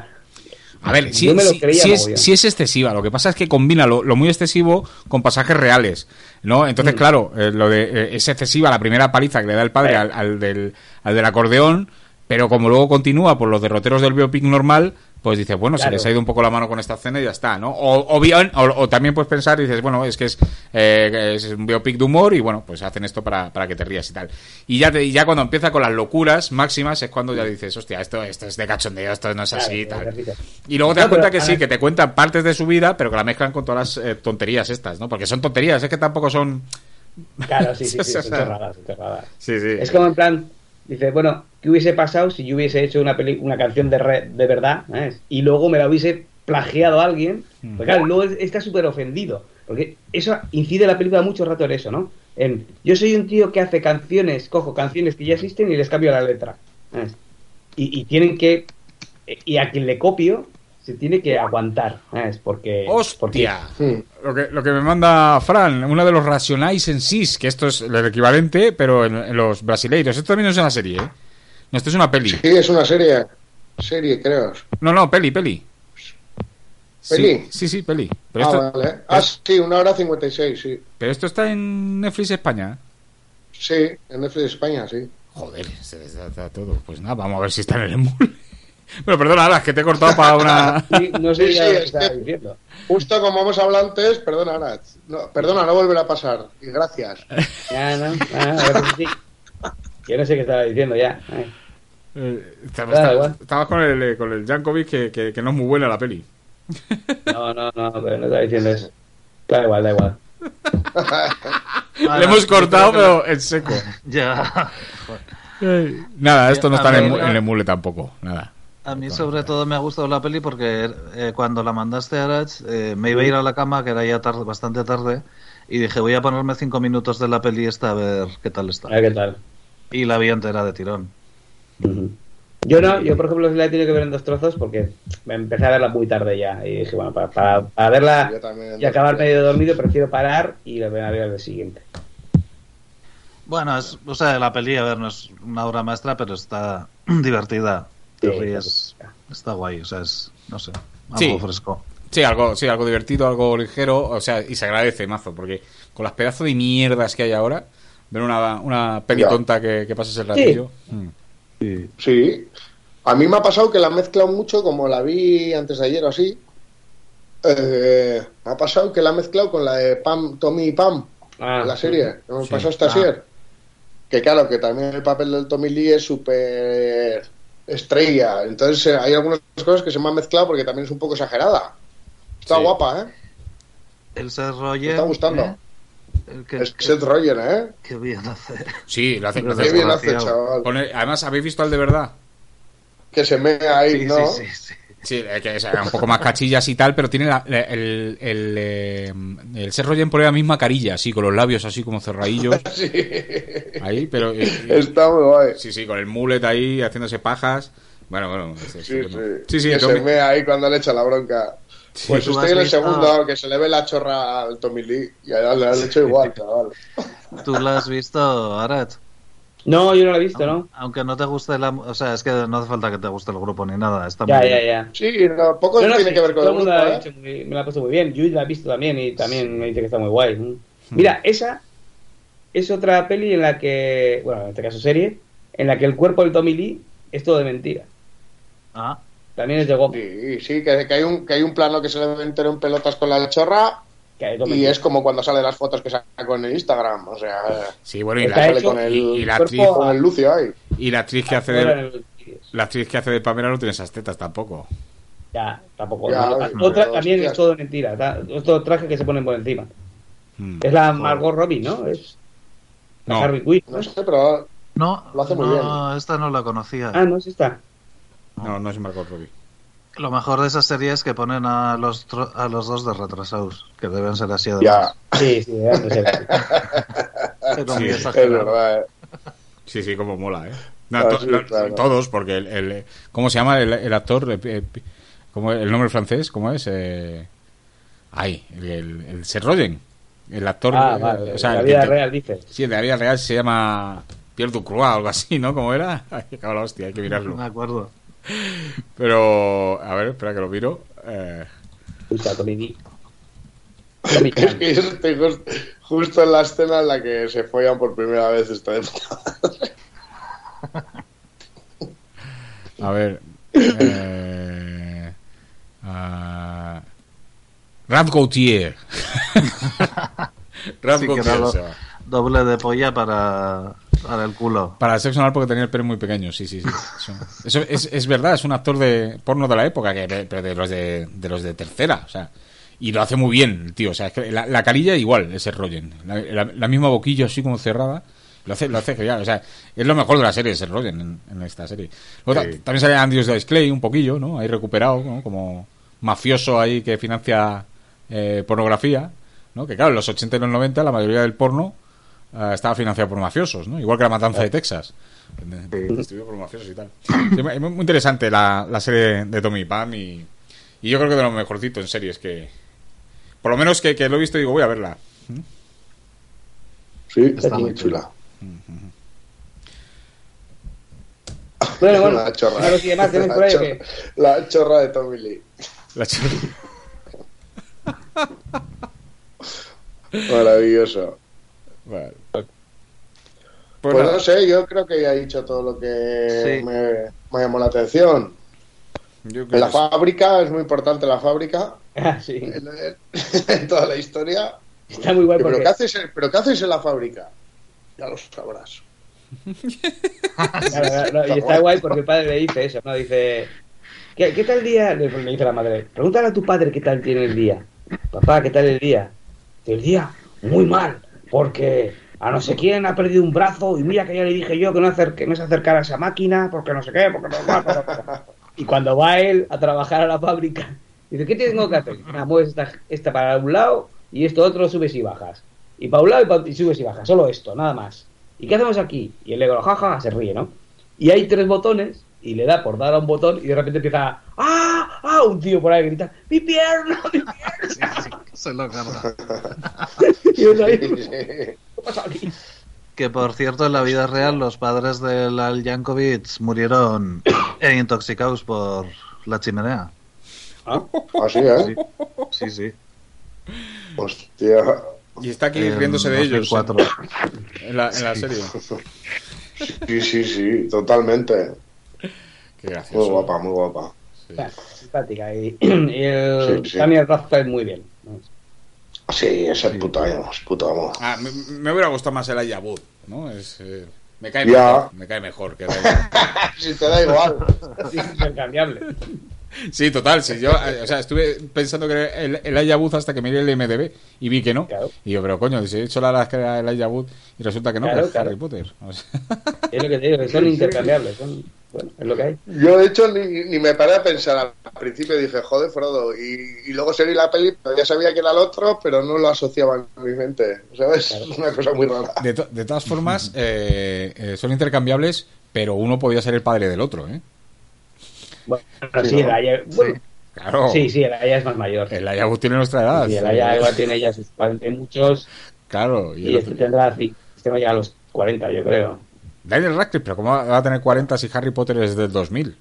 A ver, sí, yo me lo sí- creía sí es, mogollón. sí es excesiva. Lo que pasa es que combina lo, lo muy excesivo con pasajes reales, ¿no? Entonces, Mm. claro, eh, lo de eh, es excesiva la primera paliza que le da el padre Eh. al, al del, al del acordeón, pero como luego continúa por los derroteros del biopic normal, pues dices, bueno, se Claro. les ha ido un poco la mano con esta escena y ya está, ¿no? O, o bien, o, o también puedes pensar y dices, bueno, es que es, eh, es un biopic de humor y bueno, pues hacen esto para, para que te rías y tal. Y ya, te, y ya cuando empieza con las locuras máximas es cuando ya dices, hostia, esto, esto es de cachondeo, esto no es claro, así y te tal. repito. Y luego te No, das cuenta pero que sí, ahora- que te cuentan partes de su vida, pero que la mezclan con todas las eh, tonterías estas, ¿no? Porque son tonterías, es que tampoco son... Claro, sí, sí, sí, O sea, son chorradas, son chorradas. Sí, sí. Es como en plan, dice, bueno, ¿qué hubiese pasado si yo hubiese hecho una peli una canción de, re- de verdad, ¿sabes? Y luego me la hubiese plagiado a alguien? Mm. Pues claro, luego está súper ofendido. Porque eso incide la película mucho rato en eso, ¿no? En, yo soy un tío que hace canciones, cojo canciones que ya existen y les cambio la letra. ¿Sabes? Y, y tienen que... Y a quien le copio se tiene que aguantar, ¿sabes? Porque... porque- ¡Hostia! Hmm. Lo que, lo que me manda Fran, una de los racionais en sí, que esto es el equivalente, pero en, en los brasileiros. Esto también no es una serie, ¿eh? No, esto es una peli. Sí, es una serie. Serie, creo. No, no, peli, peli. Sí, ¿Peli? Sí, sí, peli. Pero, Ah, esto, vale. Ah, sí, una hora cincuenta y seis, sí. pero esto está en Netflix España. Sí, en Netflix España, sí. Joder, se les da, da todo. Pues nada, vamos a ver si está en el emule. Bueno, perdona, ahora es que te he cortado para una... Sí, no sé Sí, ya sí, lo que es estaba que- diciendo. Justo como hemos hablado antes, perdona, Arat. No, perdona, no volverá a pasar. Y gracias. Ya, no, ah, a ver si sí. Yo no sé qué estaba diciendo ya. Ay. Eh, estabas, Da estabas- igual. estabas con el, eh, con el Jankovic que, que, que no es muy buena la peli. No, no, no, pero no estaba diciendo eso. Da igual, da igual. Ah, Le hemos yo cortado, creo que pero en seco. Ya. Nada, esto no A está en mí- el, en el emule tampoco. Nada. A mí sobre todo me ha gustado la peli porque eh, cuando la mandaste a Arach eh, me iba a ir a la cama, que era ya tarde, bastante tarde, y dije voy a ponerme cinco minutos de la peli esta a ver qué tal está. A ver qué tal. Y la vi entera de tirón. Ujú. Yo no, yo por ejemplo la he tenido que ver en dos trozos porque me empecé a verla muy tarde ya. Y dije, bueno, para, para, para verla Yo también en y acabar dos- medio dormido, prefiero parar y la voy a ver al siguiente. Bueno, es, o sea, la peli, a ver, no es una obra maestra, pero está divertida. Te Sí, ríes, está guay, o sea, es, no sé, algo Sí. fresco. Sí, algo, sí, algo divertido, algo ligero, o sea, y se agradece mazo, porque con las pedazos de mierdas que hay ahora, ver una, una peli Ya. tonta que, que pases el ratillo. mm. Sí. Sí. A mí me ha pasado que la he mezclado mucho, como la vi antes de ayer o así. Eh, me ha pasado que la he mezclado con la de Pam, Tommy y Pam, Ah, la serie. ¿No me Sí. pasó hasta Ah. ayer? Que claro, que también el papel del Tommy Lee es súper estrella. Entonces eh, hay algunas cosas que se me han mezclado porque también es un poco exagerada. Está Sí. guapa, ¿eh? El Seth Rogen. Me está gustando. ¿eh? El que, Es Seth Rogen, ¿eh? Qué bien hace. Sí, lo hace, lo Qué hace- Qué bien hace, desgraciado. chaval. pone- además, ¿habéis visto al de verdad? Que se mea ahí, Sí, ¿no? sí, sí, sí. Sí, eh, que es eh, un poco más cachillas y tal, pero tiene la- la- el, el, eh, el Seth Rogen pone la misma carilla, así, con los labios así como cerradillos. Sí. Ahí, pero... eh, eh, Está muy guay. sí, sí, con el mullet ahí, haciéndose pajas. Bueno, bueno. es- es Sí, estupendo. sí. sí, sí, que Tommy- se mea ahí cuando le echa la bronca. Pues ¿Tú estoy has en el visto- segundo, que se le ve la chorra al Tommy Lee. Y a él le han hecho igual, chaval. ¿Tú la has visto, Aret? No, yo no la he visto, ¿no? Aunque no te guste la... O sea, es que no hace falta que te guste el grupo ni nada. Está Ya, muy ya, bien. ya. Sí, no, poco No, no, tiene sí, que ver con todo el el mundo grupo, la ha ¿eh? dicho muy- me la ha puesto muy bien. Yo la he visto también y también me dice que está muy guay. ¿no? Mira, esa es otra peli en la que, bueno, en este caso serie, en la que el cuerpo del Tommy Lee es todo de mentira. Ah, También es de Goma. Sí, sí, que, que hay un, que hay un plano que se le ve entero en pelotas con la chorra Que hay todo y mentira. es como cuando salen las fotos que saco en el Instagram. O sea, Sí, bueno, y Está la, sale hecho con el, y- y la cuerpo actriz- con el Lucio ahí. y la actriz que hace Ahora en de, los vídeos. la actriz que hace de Pamela no tiene esas tetas tampoco. Ya, tampoco. Ya, no. oye, Otra pero, también hostias. es todo de mentira. ta- Es todo traje que se ponen por encima. Mm. Es la Margot Robbie, ¿no? Es la No. Harley Quinn. ¿no? No sé, pero no, Lo hace muy no, esta no la conocía. Ah, no, sí está. No, no es Margot Robbie. Lo mejor de esa serie es que ponen a los, tro- a los dos de retrasados, que deben ser así ya, además. Sí, sí, ya no sé. Pero Sí, muy es es exagerado. verdad. ¿eh? Sí, sí, como mola, ¿eh? No, Ah, to- sí, no, claro. todos, porque el, el- ¿cómo se llama el, el actor? Eh, eh, ¿Cómo, el nombre francés, ¿cómo es? Eh, ay, el, el, el Seth Rogen. El actor. Ah, eh, vale. o sea, la el vida que- real, dices. Sí, el de la vida real se llama Pierre Ducroix o algo así, ¿no? ¿Cómo era? Ay, que cago en la hostia, hay que No mirarlo. me acuerdo. Pero, a ver, espera que lo miro. Eh, Escucha, Tommy Lee. Tommy Es Chan. que yo estoy justo, justo en la escena en la que se follan por primera vez esta vez. a ver. Eh, ah, Ralph Gautier. Ralph Sí, que Gautier. era lo- se llama. Doble de polla para, para el culo. Para el sexo anal porque tenía el pelo muy pequeño, sí, sí, sí. Eso, eso es, es verdad, es un actor de porno de la época, que, pero de los de, de los de tercera, o sea. Y lo hace muy bien, el tío. O sea, es que la, la carilla igual, ese Rogen. La, la, la misma boquilla así como cerrada. Lo hace, lo hace genial. O sea, es lo mejor de la serie, ese Rogen en, en esta serie. Luego, Sí. ta- también sale Andrews Dice Clay un poquillo, ¿no? Ahí recuperado, ¿no? Como mafioso ahí que financia eh, pornografía, ¿no? Que claro, en los ochenta y los noventa la mayoría del porno eh, estaba financiado por mafiosos, ¿no? Igual que la matanza de Texas. Distribuido por mafiosos y tal. Sí, es muy muy interesante la, la serie de Tommy y Pam y, y yo creo que de lo mejorcito en series que... Por lo menos que, que lo he visto y digo, voy a verla. Sí, Está muy muy chula. Bueno, bueno. La chorra. ¿Algo sigue más? ¿Tienes La por ahí o chorra- qué? La chorra de Tommy Lee. La ch- Maravilloso. Vale. Pues, Pues nada. no sé, yo creo que ya he dicho todo lo que Sí. me, me llamó la atención. Yo creo En la que sí. fábrica, es muy importante la fábrica, Ah, sí. en, en toda la historia. Está muy guay ¿Pero porque... qué, haces, en- ¿Pero qué haces en la fábrica? Ya lo sabrás. Claro, no, y está guay porque el padre le dice eso, ¿no? Dice... ¿Qué, qué tal el día? Le, le dice la madre. Pregúntale a tu padre qué tal tiene el día. Papá, ¿qué tal el día? El día, muy mal, porque a no sé quién ha perdido un brazo y mira que ya le dije yo que no, acer- que no se acercara a esa máquina porque no sé qué, porque no... no, no, no". Y cuando va él a trabajar a la fábrica, dice, ¿qué tengo que hacer? Ah, mueves esta, esta para un lado y esto otro subes y bajas. Y para un lado y, pa- y subes y bajas, solo esto, nada más. ¿Y qué hacemos aquí? Y el negro, jaja, se ríe, ¿no? Y hay tres botones y le da por dar a un botón y de repente empieza ¡ah! ¡ah! Un tío por ahí grita ¡mi pierna! ¡mi pierna! Sí, sí, se lo carga. Y uno ahí, Sí, sí. ¿qué pasa aquí? Que por cierto, en la vida real, los padres del Al Yankovic murieron intoxicados por la chimenea. Así, ¿eh? Sí, sí. sí. Hostia. Y está aquí En riéndose de ellos dos mil cuatro. en la, en la serie. Sí, sí, sí, totalmente. Qué gracioso. Muy guapa, muy guapa. Sí. Simpática. Y, y el Sí, sí. Daniel Radcliffe muy bien. Sí, ese puto amo, es puto amo. Ah, me, me hubiera gustado más el Elijah Wood, ¿no? Es, eh, me cae Ya. mejor, me cae mejor que Daniel. Si te da igual. Es intercambiable. Sí, total, sí, yo, eh, o sea, estuve pensando que era el, el Elijah Wood hasta que miré el I M D B y vi que no. Claro. Y yo, pero coño, si he hecho la las que era el Elijah Wood y resulta que no, Claro, que es claro. Harry Potter. O sea, Es lo que te digo, que son intercambiables. Son, bueno, es lo que hay. Yo, de hecho, ni, ni me paré a pensar. Al principio dije, joder, Frodo. Y, y luego seguí la peli, pero ya sabía que era el otro, pero no lo asociaba en mi mente. ¿Sabes? Es una cosa muy rara. de, to- de todas formas, eh, eh, son intercambiables, pero uno podía ser el padre del otro, ¿eh? Bueno, Sí, sí, ¿no? el Aya, bueno, Claro. sí, sí, el Aya es más mayor. El Elijah Wood tiene nuestra edad. Sí, el Aya igual tiene ya sus cuarenta y muchos Claro. Y y el este otro- tendrá, sí, este no llega a los cuarenta, yo creo. Daniel Radcliffe, pero ¿cómo va a tener cuarenta si Harry Potter es del dos mil?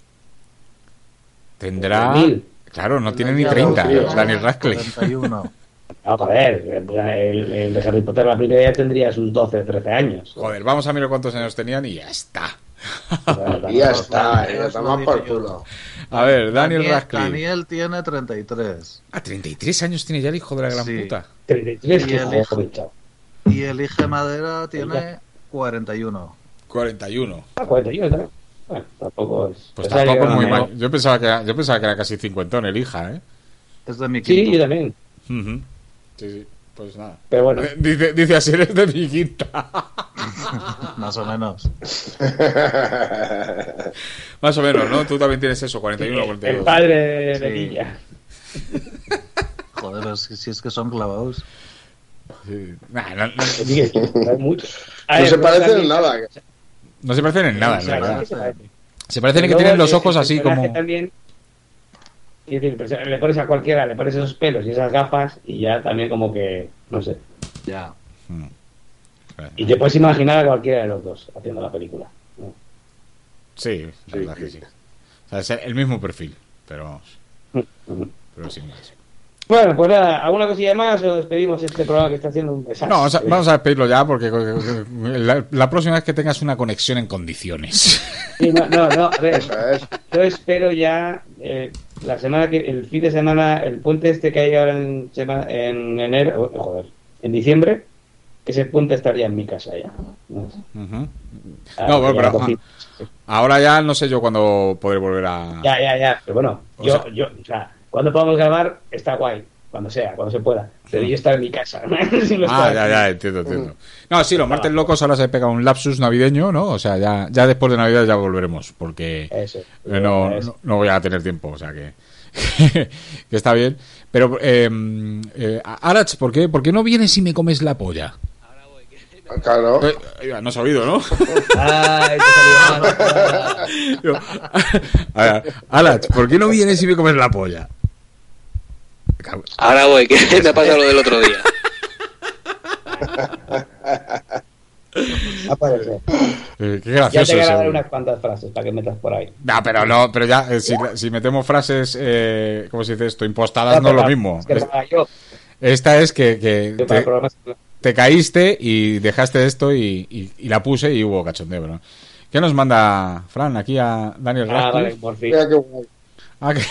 Tendrá... ¿dos mil? Claro, no tiene ni Ya, treinta, sí, Daniel Radcliffe. cuarenta y uno. No, joder, el, el de Harry Potter la primera ya tendría sus doce, trece años. Joder, vamos a mirar cuántos años tenían y ya está. Y ya está, Eso ya lo está más dije por yo. culo. A ver, Daniel Daniel, Radcliffe. Daniel tiene treinta y tres. Ah, treinta y tres años tiene ya el hijo de la gran Sí. puta. treinta y tres, Y que el joder, hijo. chaval. Y el Ige Madera tiene cuarenta y uno. cuarenta y uno. Ah, cuarenta y uno también. Bueno, tampoco es. Pues pensaba tampoco que es muy era mal. Yo pensaba que era, yo pensaba que era casi cincuentón el hija, ¿eh? Es de mi Sí, quinto. yo también. Ujú. Sí, sí. Pues nada. Pero bueno. Eh, Dice, dice así, eres de mi quinta. Más o menos. Más o menos, ¿no? Tú también tienes eso, cuarenta y uno, cuarenta y El dos. padre de Sí. de Villa. Joder, pero si, si es que son clavados. Sí. Nah, no, no- Que sigue, no hay mucho. A No ver, se luego parecen también- en nada. no se parecen en nada, en O sea, realidad. ¿qué se parece? Se parecen en que Luego, tienen los el- ojos el así personaje como... También, es decir, pues, le pones a cualquiera, le pones esos pelos y esas gafas y ya también como que, no sé. Ya. Mm. Y te puedes imaginar a cualquiera de los dos haciendo la película, ¿no? Sí, la Sí, verdad sí. que sí. O sea, es el mismo perfil, pero vamos, Ujú. pero sin más. Bueno, pues nada, ¿alguna cosilla más o despedimos este programa que está haciendo un desastre? No, vamos a, vamos a despedirlo ya porque la, la próxima vez que tengas una conexión en condiciones. Sí, no, no, no, a ver, Eso es. yo espero ya eh, la semana que, el fin de semana, el puente este que hay ahora en, sema- en enero, oh, joder, en diciembre, ese puente estaría en mi casa ya. ¿no? Ujú. Ah, No, bueno, ya pero cogí- ahora ya no sé yo cuándo podré volver a... Ya, ya, ya, pero bueno, O yo, sea- yo, o sea, cuando podamos grabar está guay, cuando sea, cuando se pueda, pero yo estar en mi casa. Si no Ah, estar ya, aquí. ya, entiendo, entiendo. No, sí, los martes locos ahora se pega un lapsus navideño, ¿no? O sea, ya, ya después de Navidad ya volveremos, porque Eso. eh, no, Eso. no, no voy a tener tiempo, o sea que, que está bien. Pero, eh, eh, Arach, ¿por qué, ¿por qué no vienes y me comes la polla? Claro. Eh, eh, no has oído, ¿no? Ay, te salió mal. Yo, a ver, Arach, ¿por qué no vienes y me comes la polla? Cago- Ahora voy, que me ha pasado lo del otro día. Aparece. Eh, qué Ya gracioso te voy a ese dar hombre. unas cuantas frases para que metas por ahí. No, pero no, pero ya, eh, si, si metemos frases, eh, ¿cómo se dice esto? Impostadas, Ya, no es lo pero- mismo. es que para yo, Esta es que, que yo para te, programas- te caíste y dejaste esto y, y- y la puse y hubo cachondeo, ¿no? ¿Qué nos manda Fran aquí a Daniel Ah, vale, Radcliffe? por fin. Mira qué guay. Ah, que-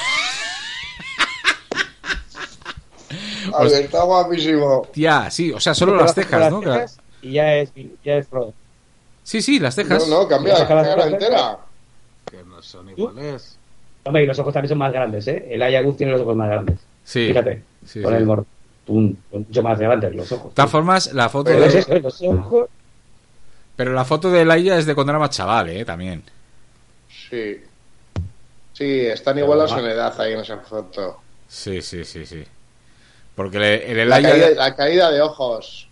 A ver, está guapísimo. Tía, sí, o sea, solo Te las bajas cejas, las ¿no? cejas Y ya es, ya es Frodo. Sí, sí, las cejas. No, no, cambia la Saca la cara ceja. entera. Que no son iguales. Hombre, y los ojos también son más grandes, ¿eh? El Ayagus tiene los ojos más grandes. Sí. Fíjate, Sí, con sí. el mortún, mucho más grandes los ojos. De todas formas, la foto Pero es de... eso, ¿eh? Los ojos. Pero la foto de Laia es de cuando era más chaval, ¿eh? También. Sí. Sí, están igualados en edad ahí en esa foto. Sí, sí, sí, sí. Porque le- el La Laia... caída, la caída de ojos.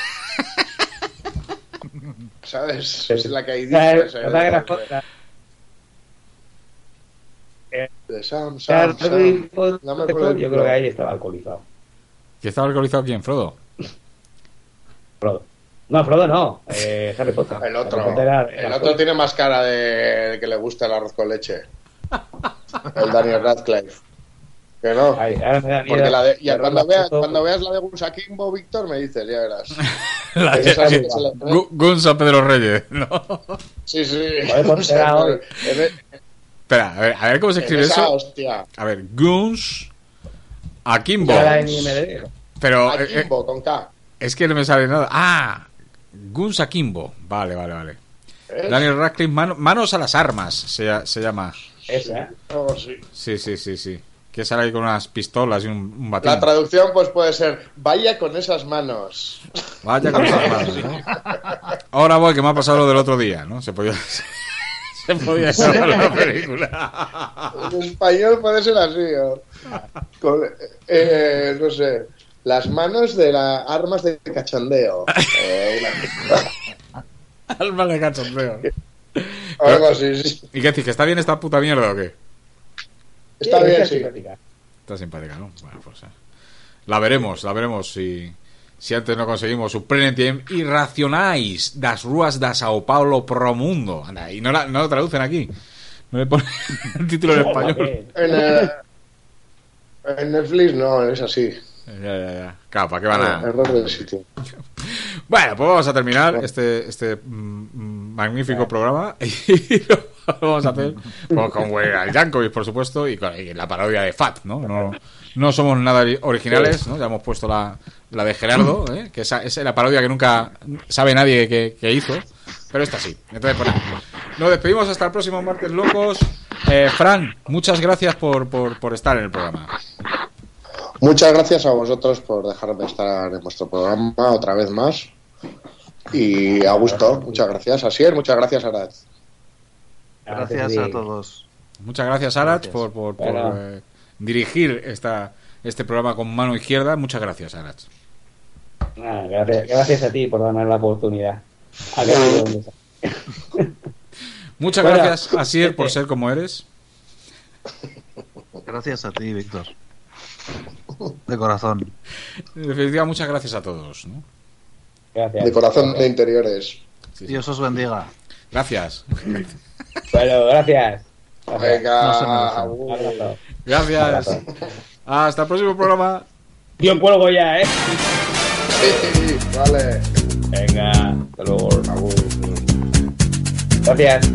¿Sabes? Es la caída. La- la- la- la- Eh, De Sam, Sam, Sam. Harry Potter, No me acuerdo yo creo que ahí estaba alcoholizado. ¿Que estaba alcoholizado quién, Frodo? Frodo. No, Frodo no. Eh, Harry Potter. El otro. Harry Potter era- El era otro tiene más cara de que le gusta el arroz con leche. El Daniel Radcliffe. Que no. Ay, ahora me da miedo. Porque la de, ya Cerrar cuando, la veas, foto. cuando veas la de Gunsa Kimbo, Víctor, me dices, ya verás. La Esa de- es la que se le- Gu- Gunsa Pedro Reyes, ¿no? Sí, sí. Joder, pues será hoy. En, e- Espera, a ver, a ver cómo se en escribe esa eso. hostia. A ver, Guns Akimbo. Ya la N M D. Pero A eh, eh, Kimbo, con K. es que no me sale nada. Ah, Guns Akimbo. Vale, vale, vale. ¿Eh? Daniel Radcliffe, mano- manos a las armas, se, se llama. Esa, ¿eh? Oh, sí. Sí, sí, sí, sí. Que sale ahí con unas pistolas y un, un batín. La traducción pues puede ser, vaya con esas manos. Vaya con esas manos, ¿no? Ahora voy, que me ha pasado lo del otro día, ¿no? Se podía... Se podía salvar la película. En español puede ser así. ¿O? Con, eh, no sé, las manos de las armas de cachondeo. Eh, una- Alma de cachondeo. algo así, sí. ¿Y qué decís? ¿Que está bien esta puta mierda o qué? Está bien, sí. simpática. Está simpática, ¿no? Bueno, pues... eh, la veremos, la veremos si... Si antes no conseguimos su Prenentem irracionáis das ruas da Sao Paulo pro mundo. Anda, y no, la, no lo traducen aquí. No le ponen el título en español. En, eh, en Netflix no, es así. Ya, ya, ya. Claro, ¿para qué van a...? Error del sitio. Bueno, pues vamos a terminar este, este mm, magnífico programa y lo vamos a hacer pues, con Weird Yankovic, por supuesto, y con y la parodia de Fat, ¿no? No, no somos nada originales, ¿no? Ya hemos puesto la, la de Gerardo, ¿eh? Que esa, esa es la parodia que nunca sabe nadie que, que hizo, pero esta sí. Entonces, pues nada. Nos despedimos hasta el próximo martes, locos. Eh, Fran, muchas gracias por, por, por estar en el programa. Muchas gracias a vosotros por dejarme estar en vuestro programa otra vez más. Y a gusto, muchas gracias. Asier, muchas gracias, Arad. Gracias a todos. Muchas gracias, Arach, Gracias. por, por, por Bueno. eh, dirigir esta, este programa con mano izquierda. Muchas gracias, Arach. Ah, gracias, gracias a ti por darme la oportunidad. A que ha sido un desastre. Muchas Bueno, gracias, Asier, por este- ser como eres. Gracias a ti, Víctor. De corazón. En definitiva, muchas gracias a todos, ¿no? Gracias. De corazón de interiores. Sí, sí. Dios os bendiga. Gracias. Bueno, gracias. Gracias. Venga, No se merecen. agur. Abrazo. Gracias. Abrazo. Hasta el próximo programa. Yo cuelgo ya, ¿eh? Sí, vale. Venga, hasta luego. Agur. Gracias.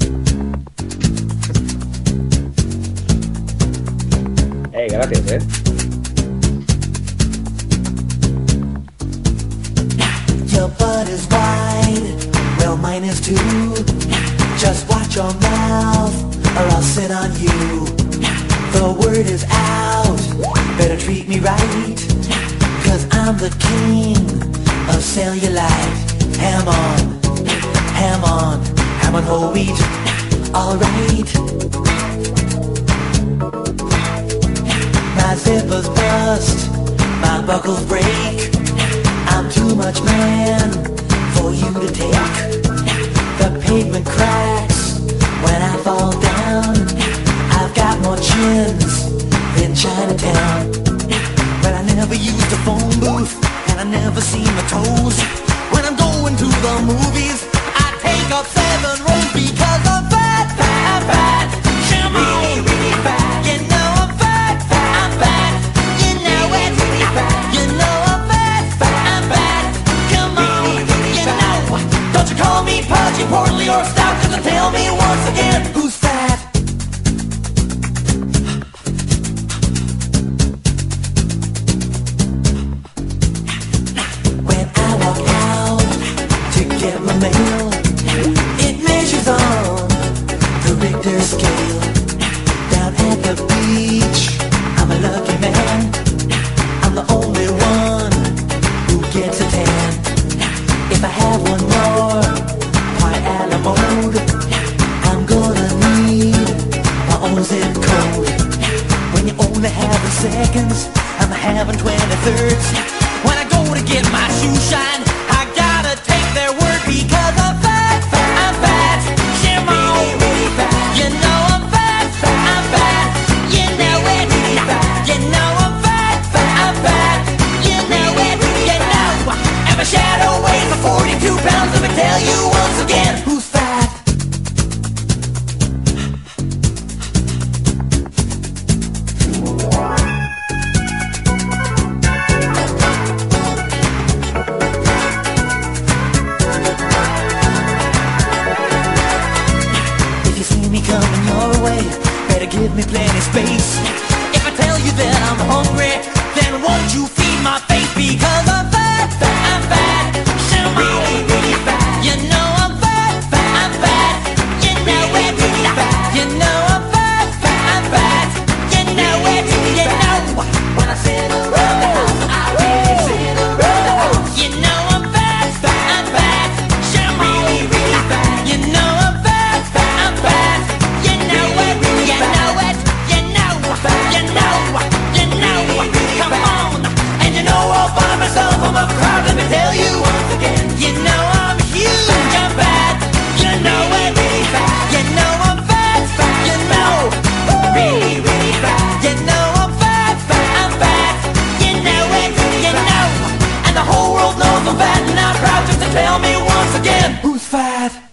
Hey, gracias, ¿eh? Your butt is wide, well mine is too. Just watch your mouth, or I'll sit on you. The word is out, better treat me right. Cause I'm the king of cellulite. Ham on, ham on, ham on whole wheat. Alright. My zippers bust, my buckles break. I'm too much man for you to take. The pavement cracks when I fall down. I've got more chins than Chinatown. But I never used a phone booth, and I never seen my toes. When I'm going to the movies, I take up seven rows because I'm fat, fat, fat. Come on, really, really fat. You know I'm fat, fat, I'm fat. You know it, really fat. You know I'm fat, fat, I'm fat. Come on, really, really you fat. Know. Don't you call me pudgy, portly, or stout, 'cause you tell me once again who's fat. When I walk out to get my mail, it measures on the Richter scale. Down at the beach, I'm a lucky man. I'm the only one who gets a tan. If I have one more, white a la mode, I'm gonna need my own zip code. When you only have the seconds, I'm having twenty-thirds. When I go to get my shoe shine, I gotta take their word because I'm me plenty space. If I tell you that I'm hungry, then won't you feed my face? Because I'm fat, fat, I'm fat, so really, really fat. You know I'm fat, fat, I'm fat. You know it, you know I'm fat, fat, I'm fat. You know it, you know. When I sit around the house, I really sit around the house. You know I'm fat, fat, I'm fat, so really, really fat. You know I'm fat, fat, I'm fat. You know it, you know it, you know, you know, you know. Come on, and you know I'll find myself on the crowd. Let me tell you once again, you know I'm huge, I'm fat. You know it, really fat. You know I'm fat, fat. You know, really, really fat. You know I'm fat, fat, I'm fat. You know it, you know, and the whole world knows I'm fat, and I'm proud just to tell me once again who's fat.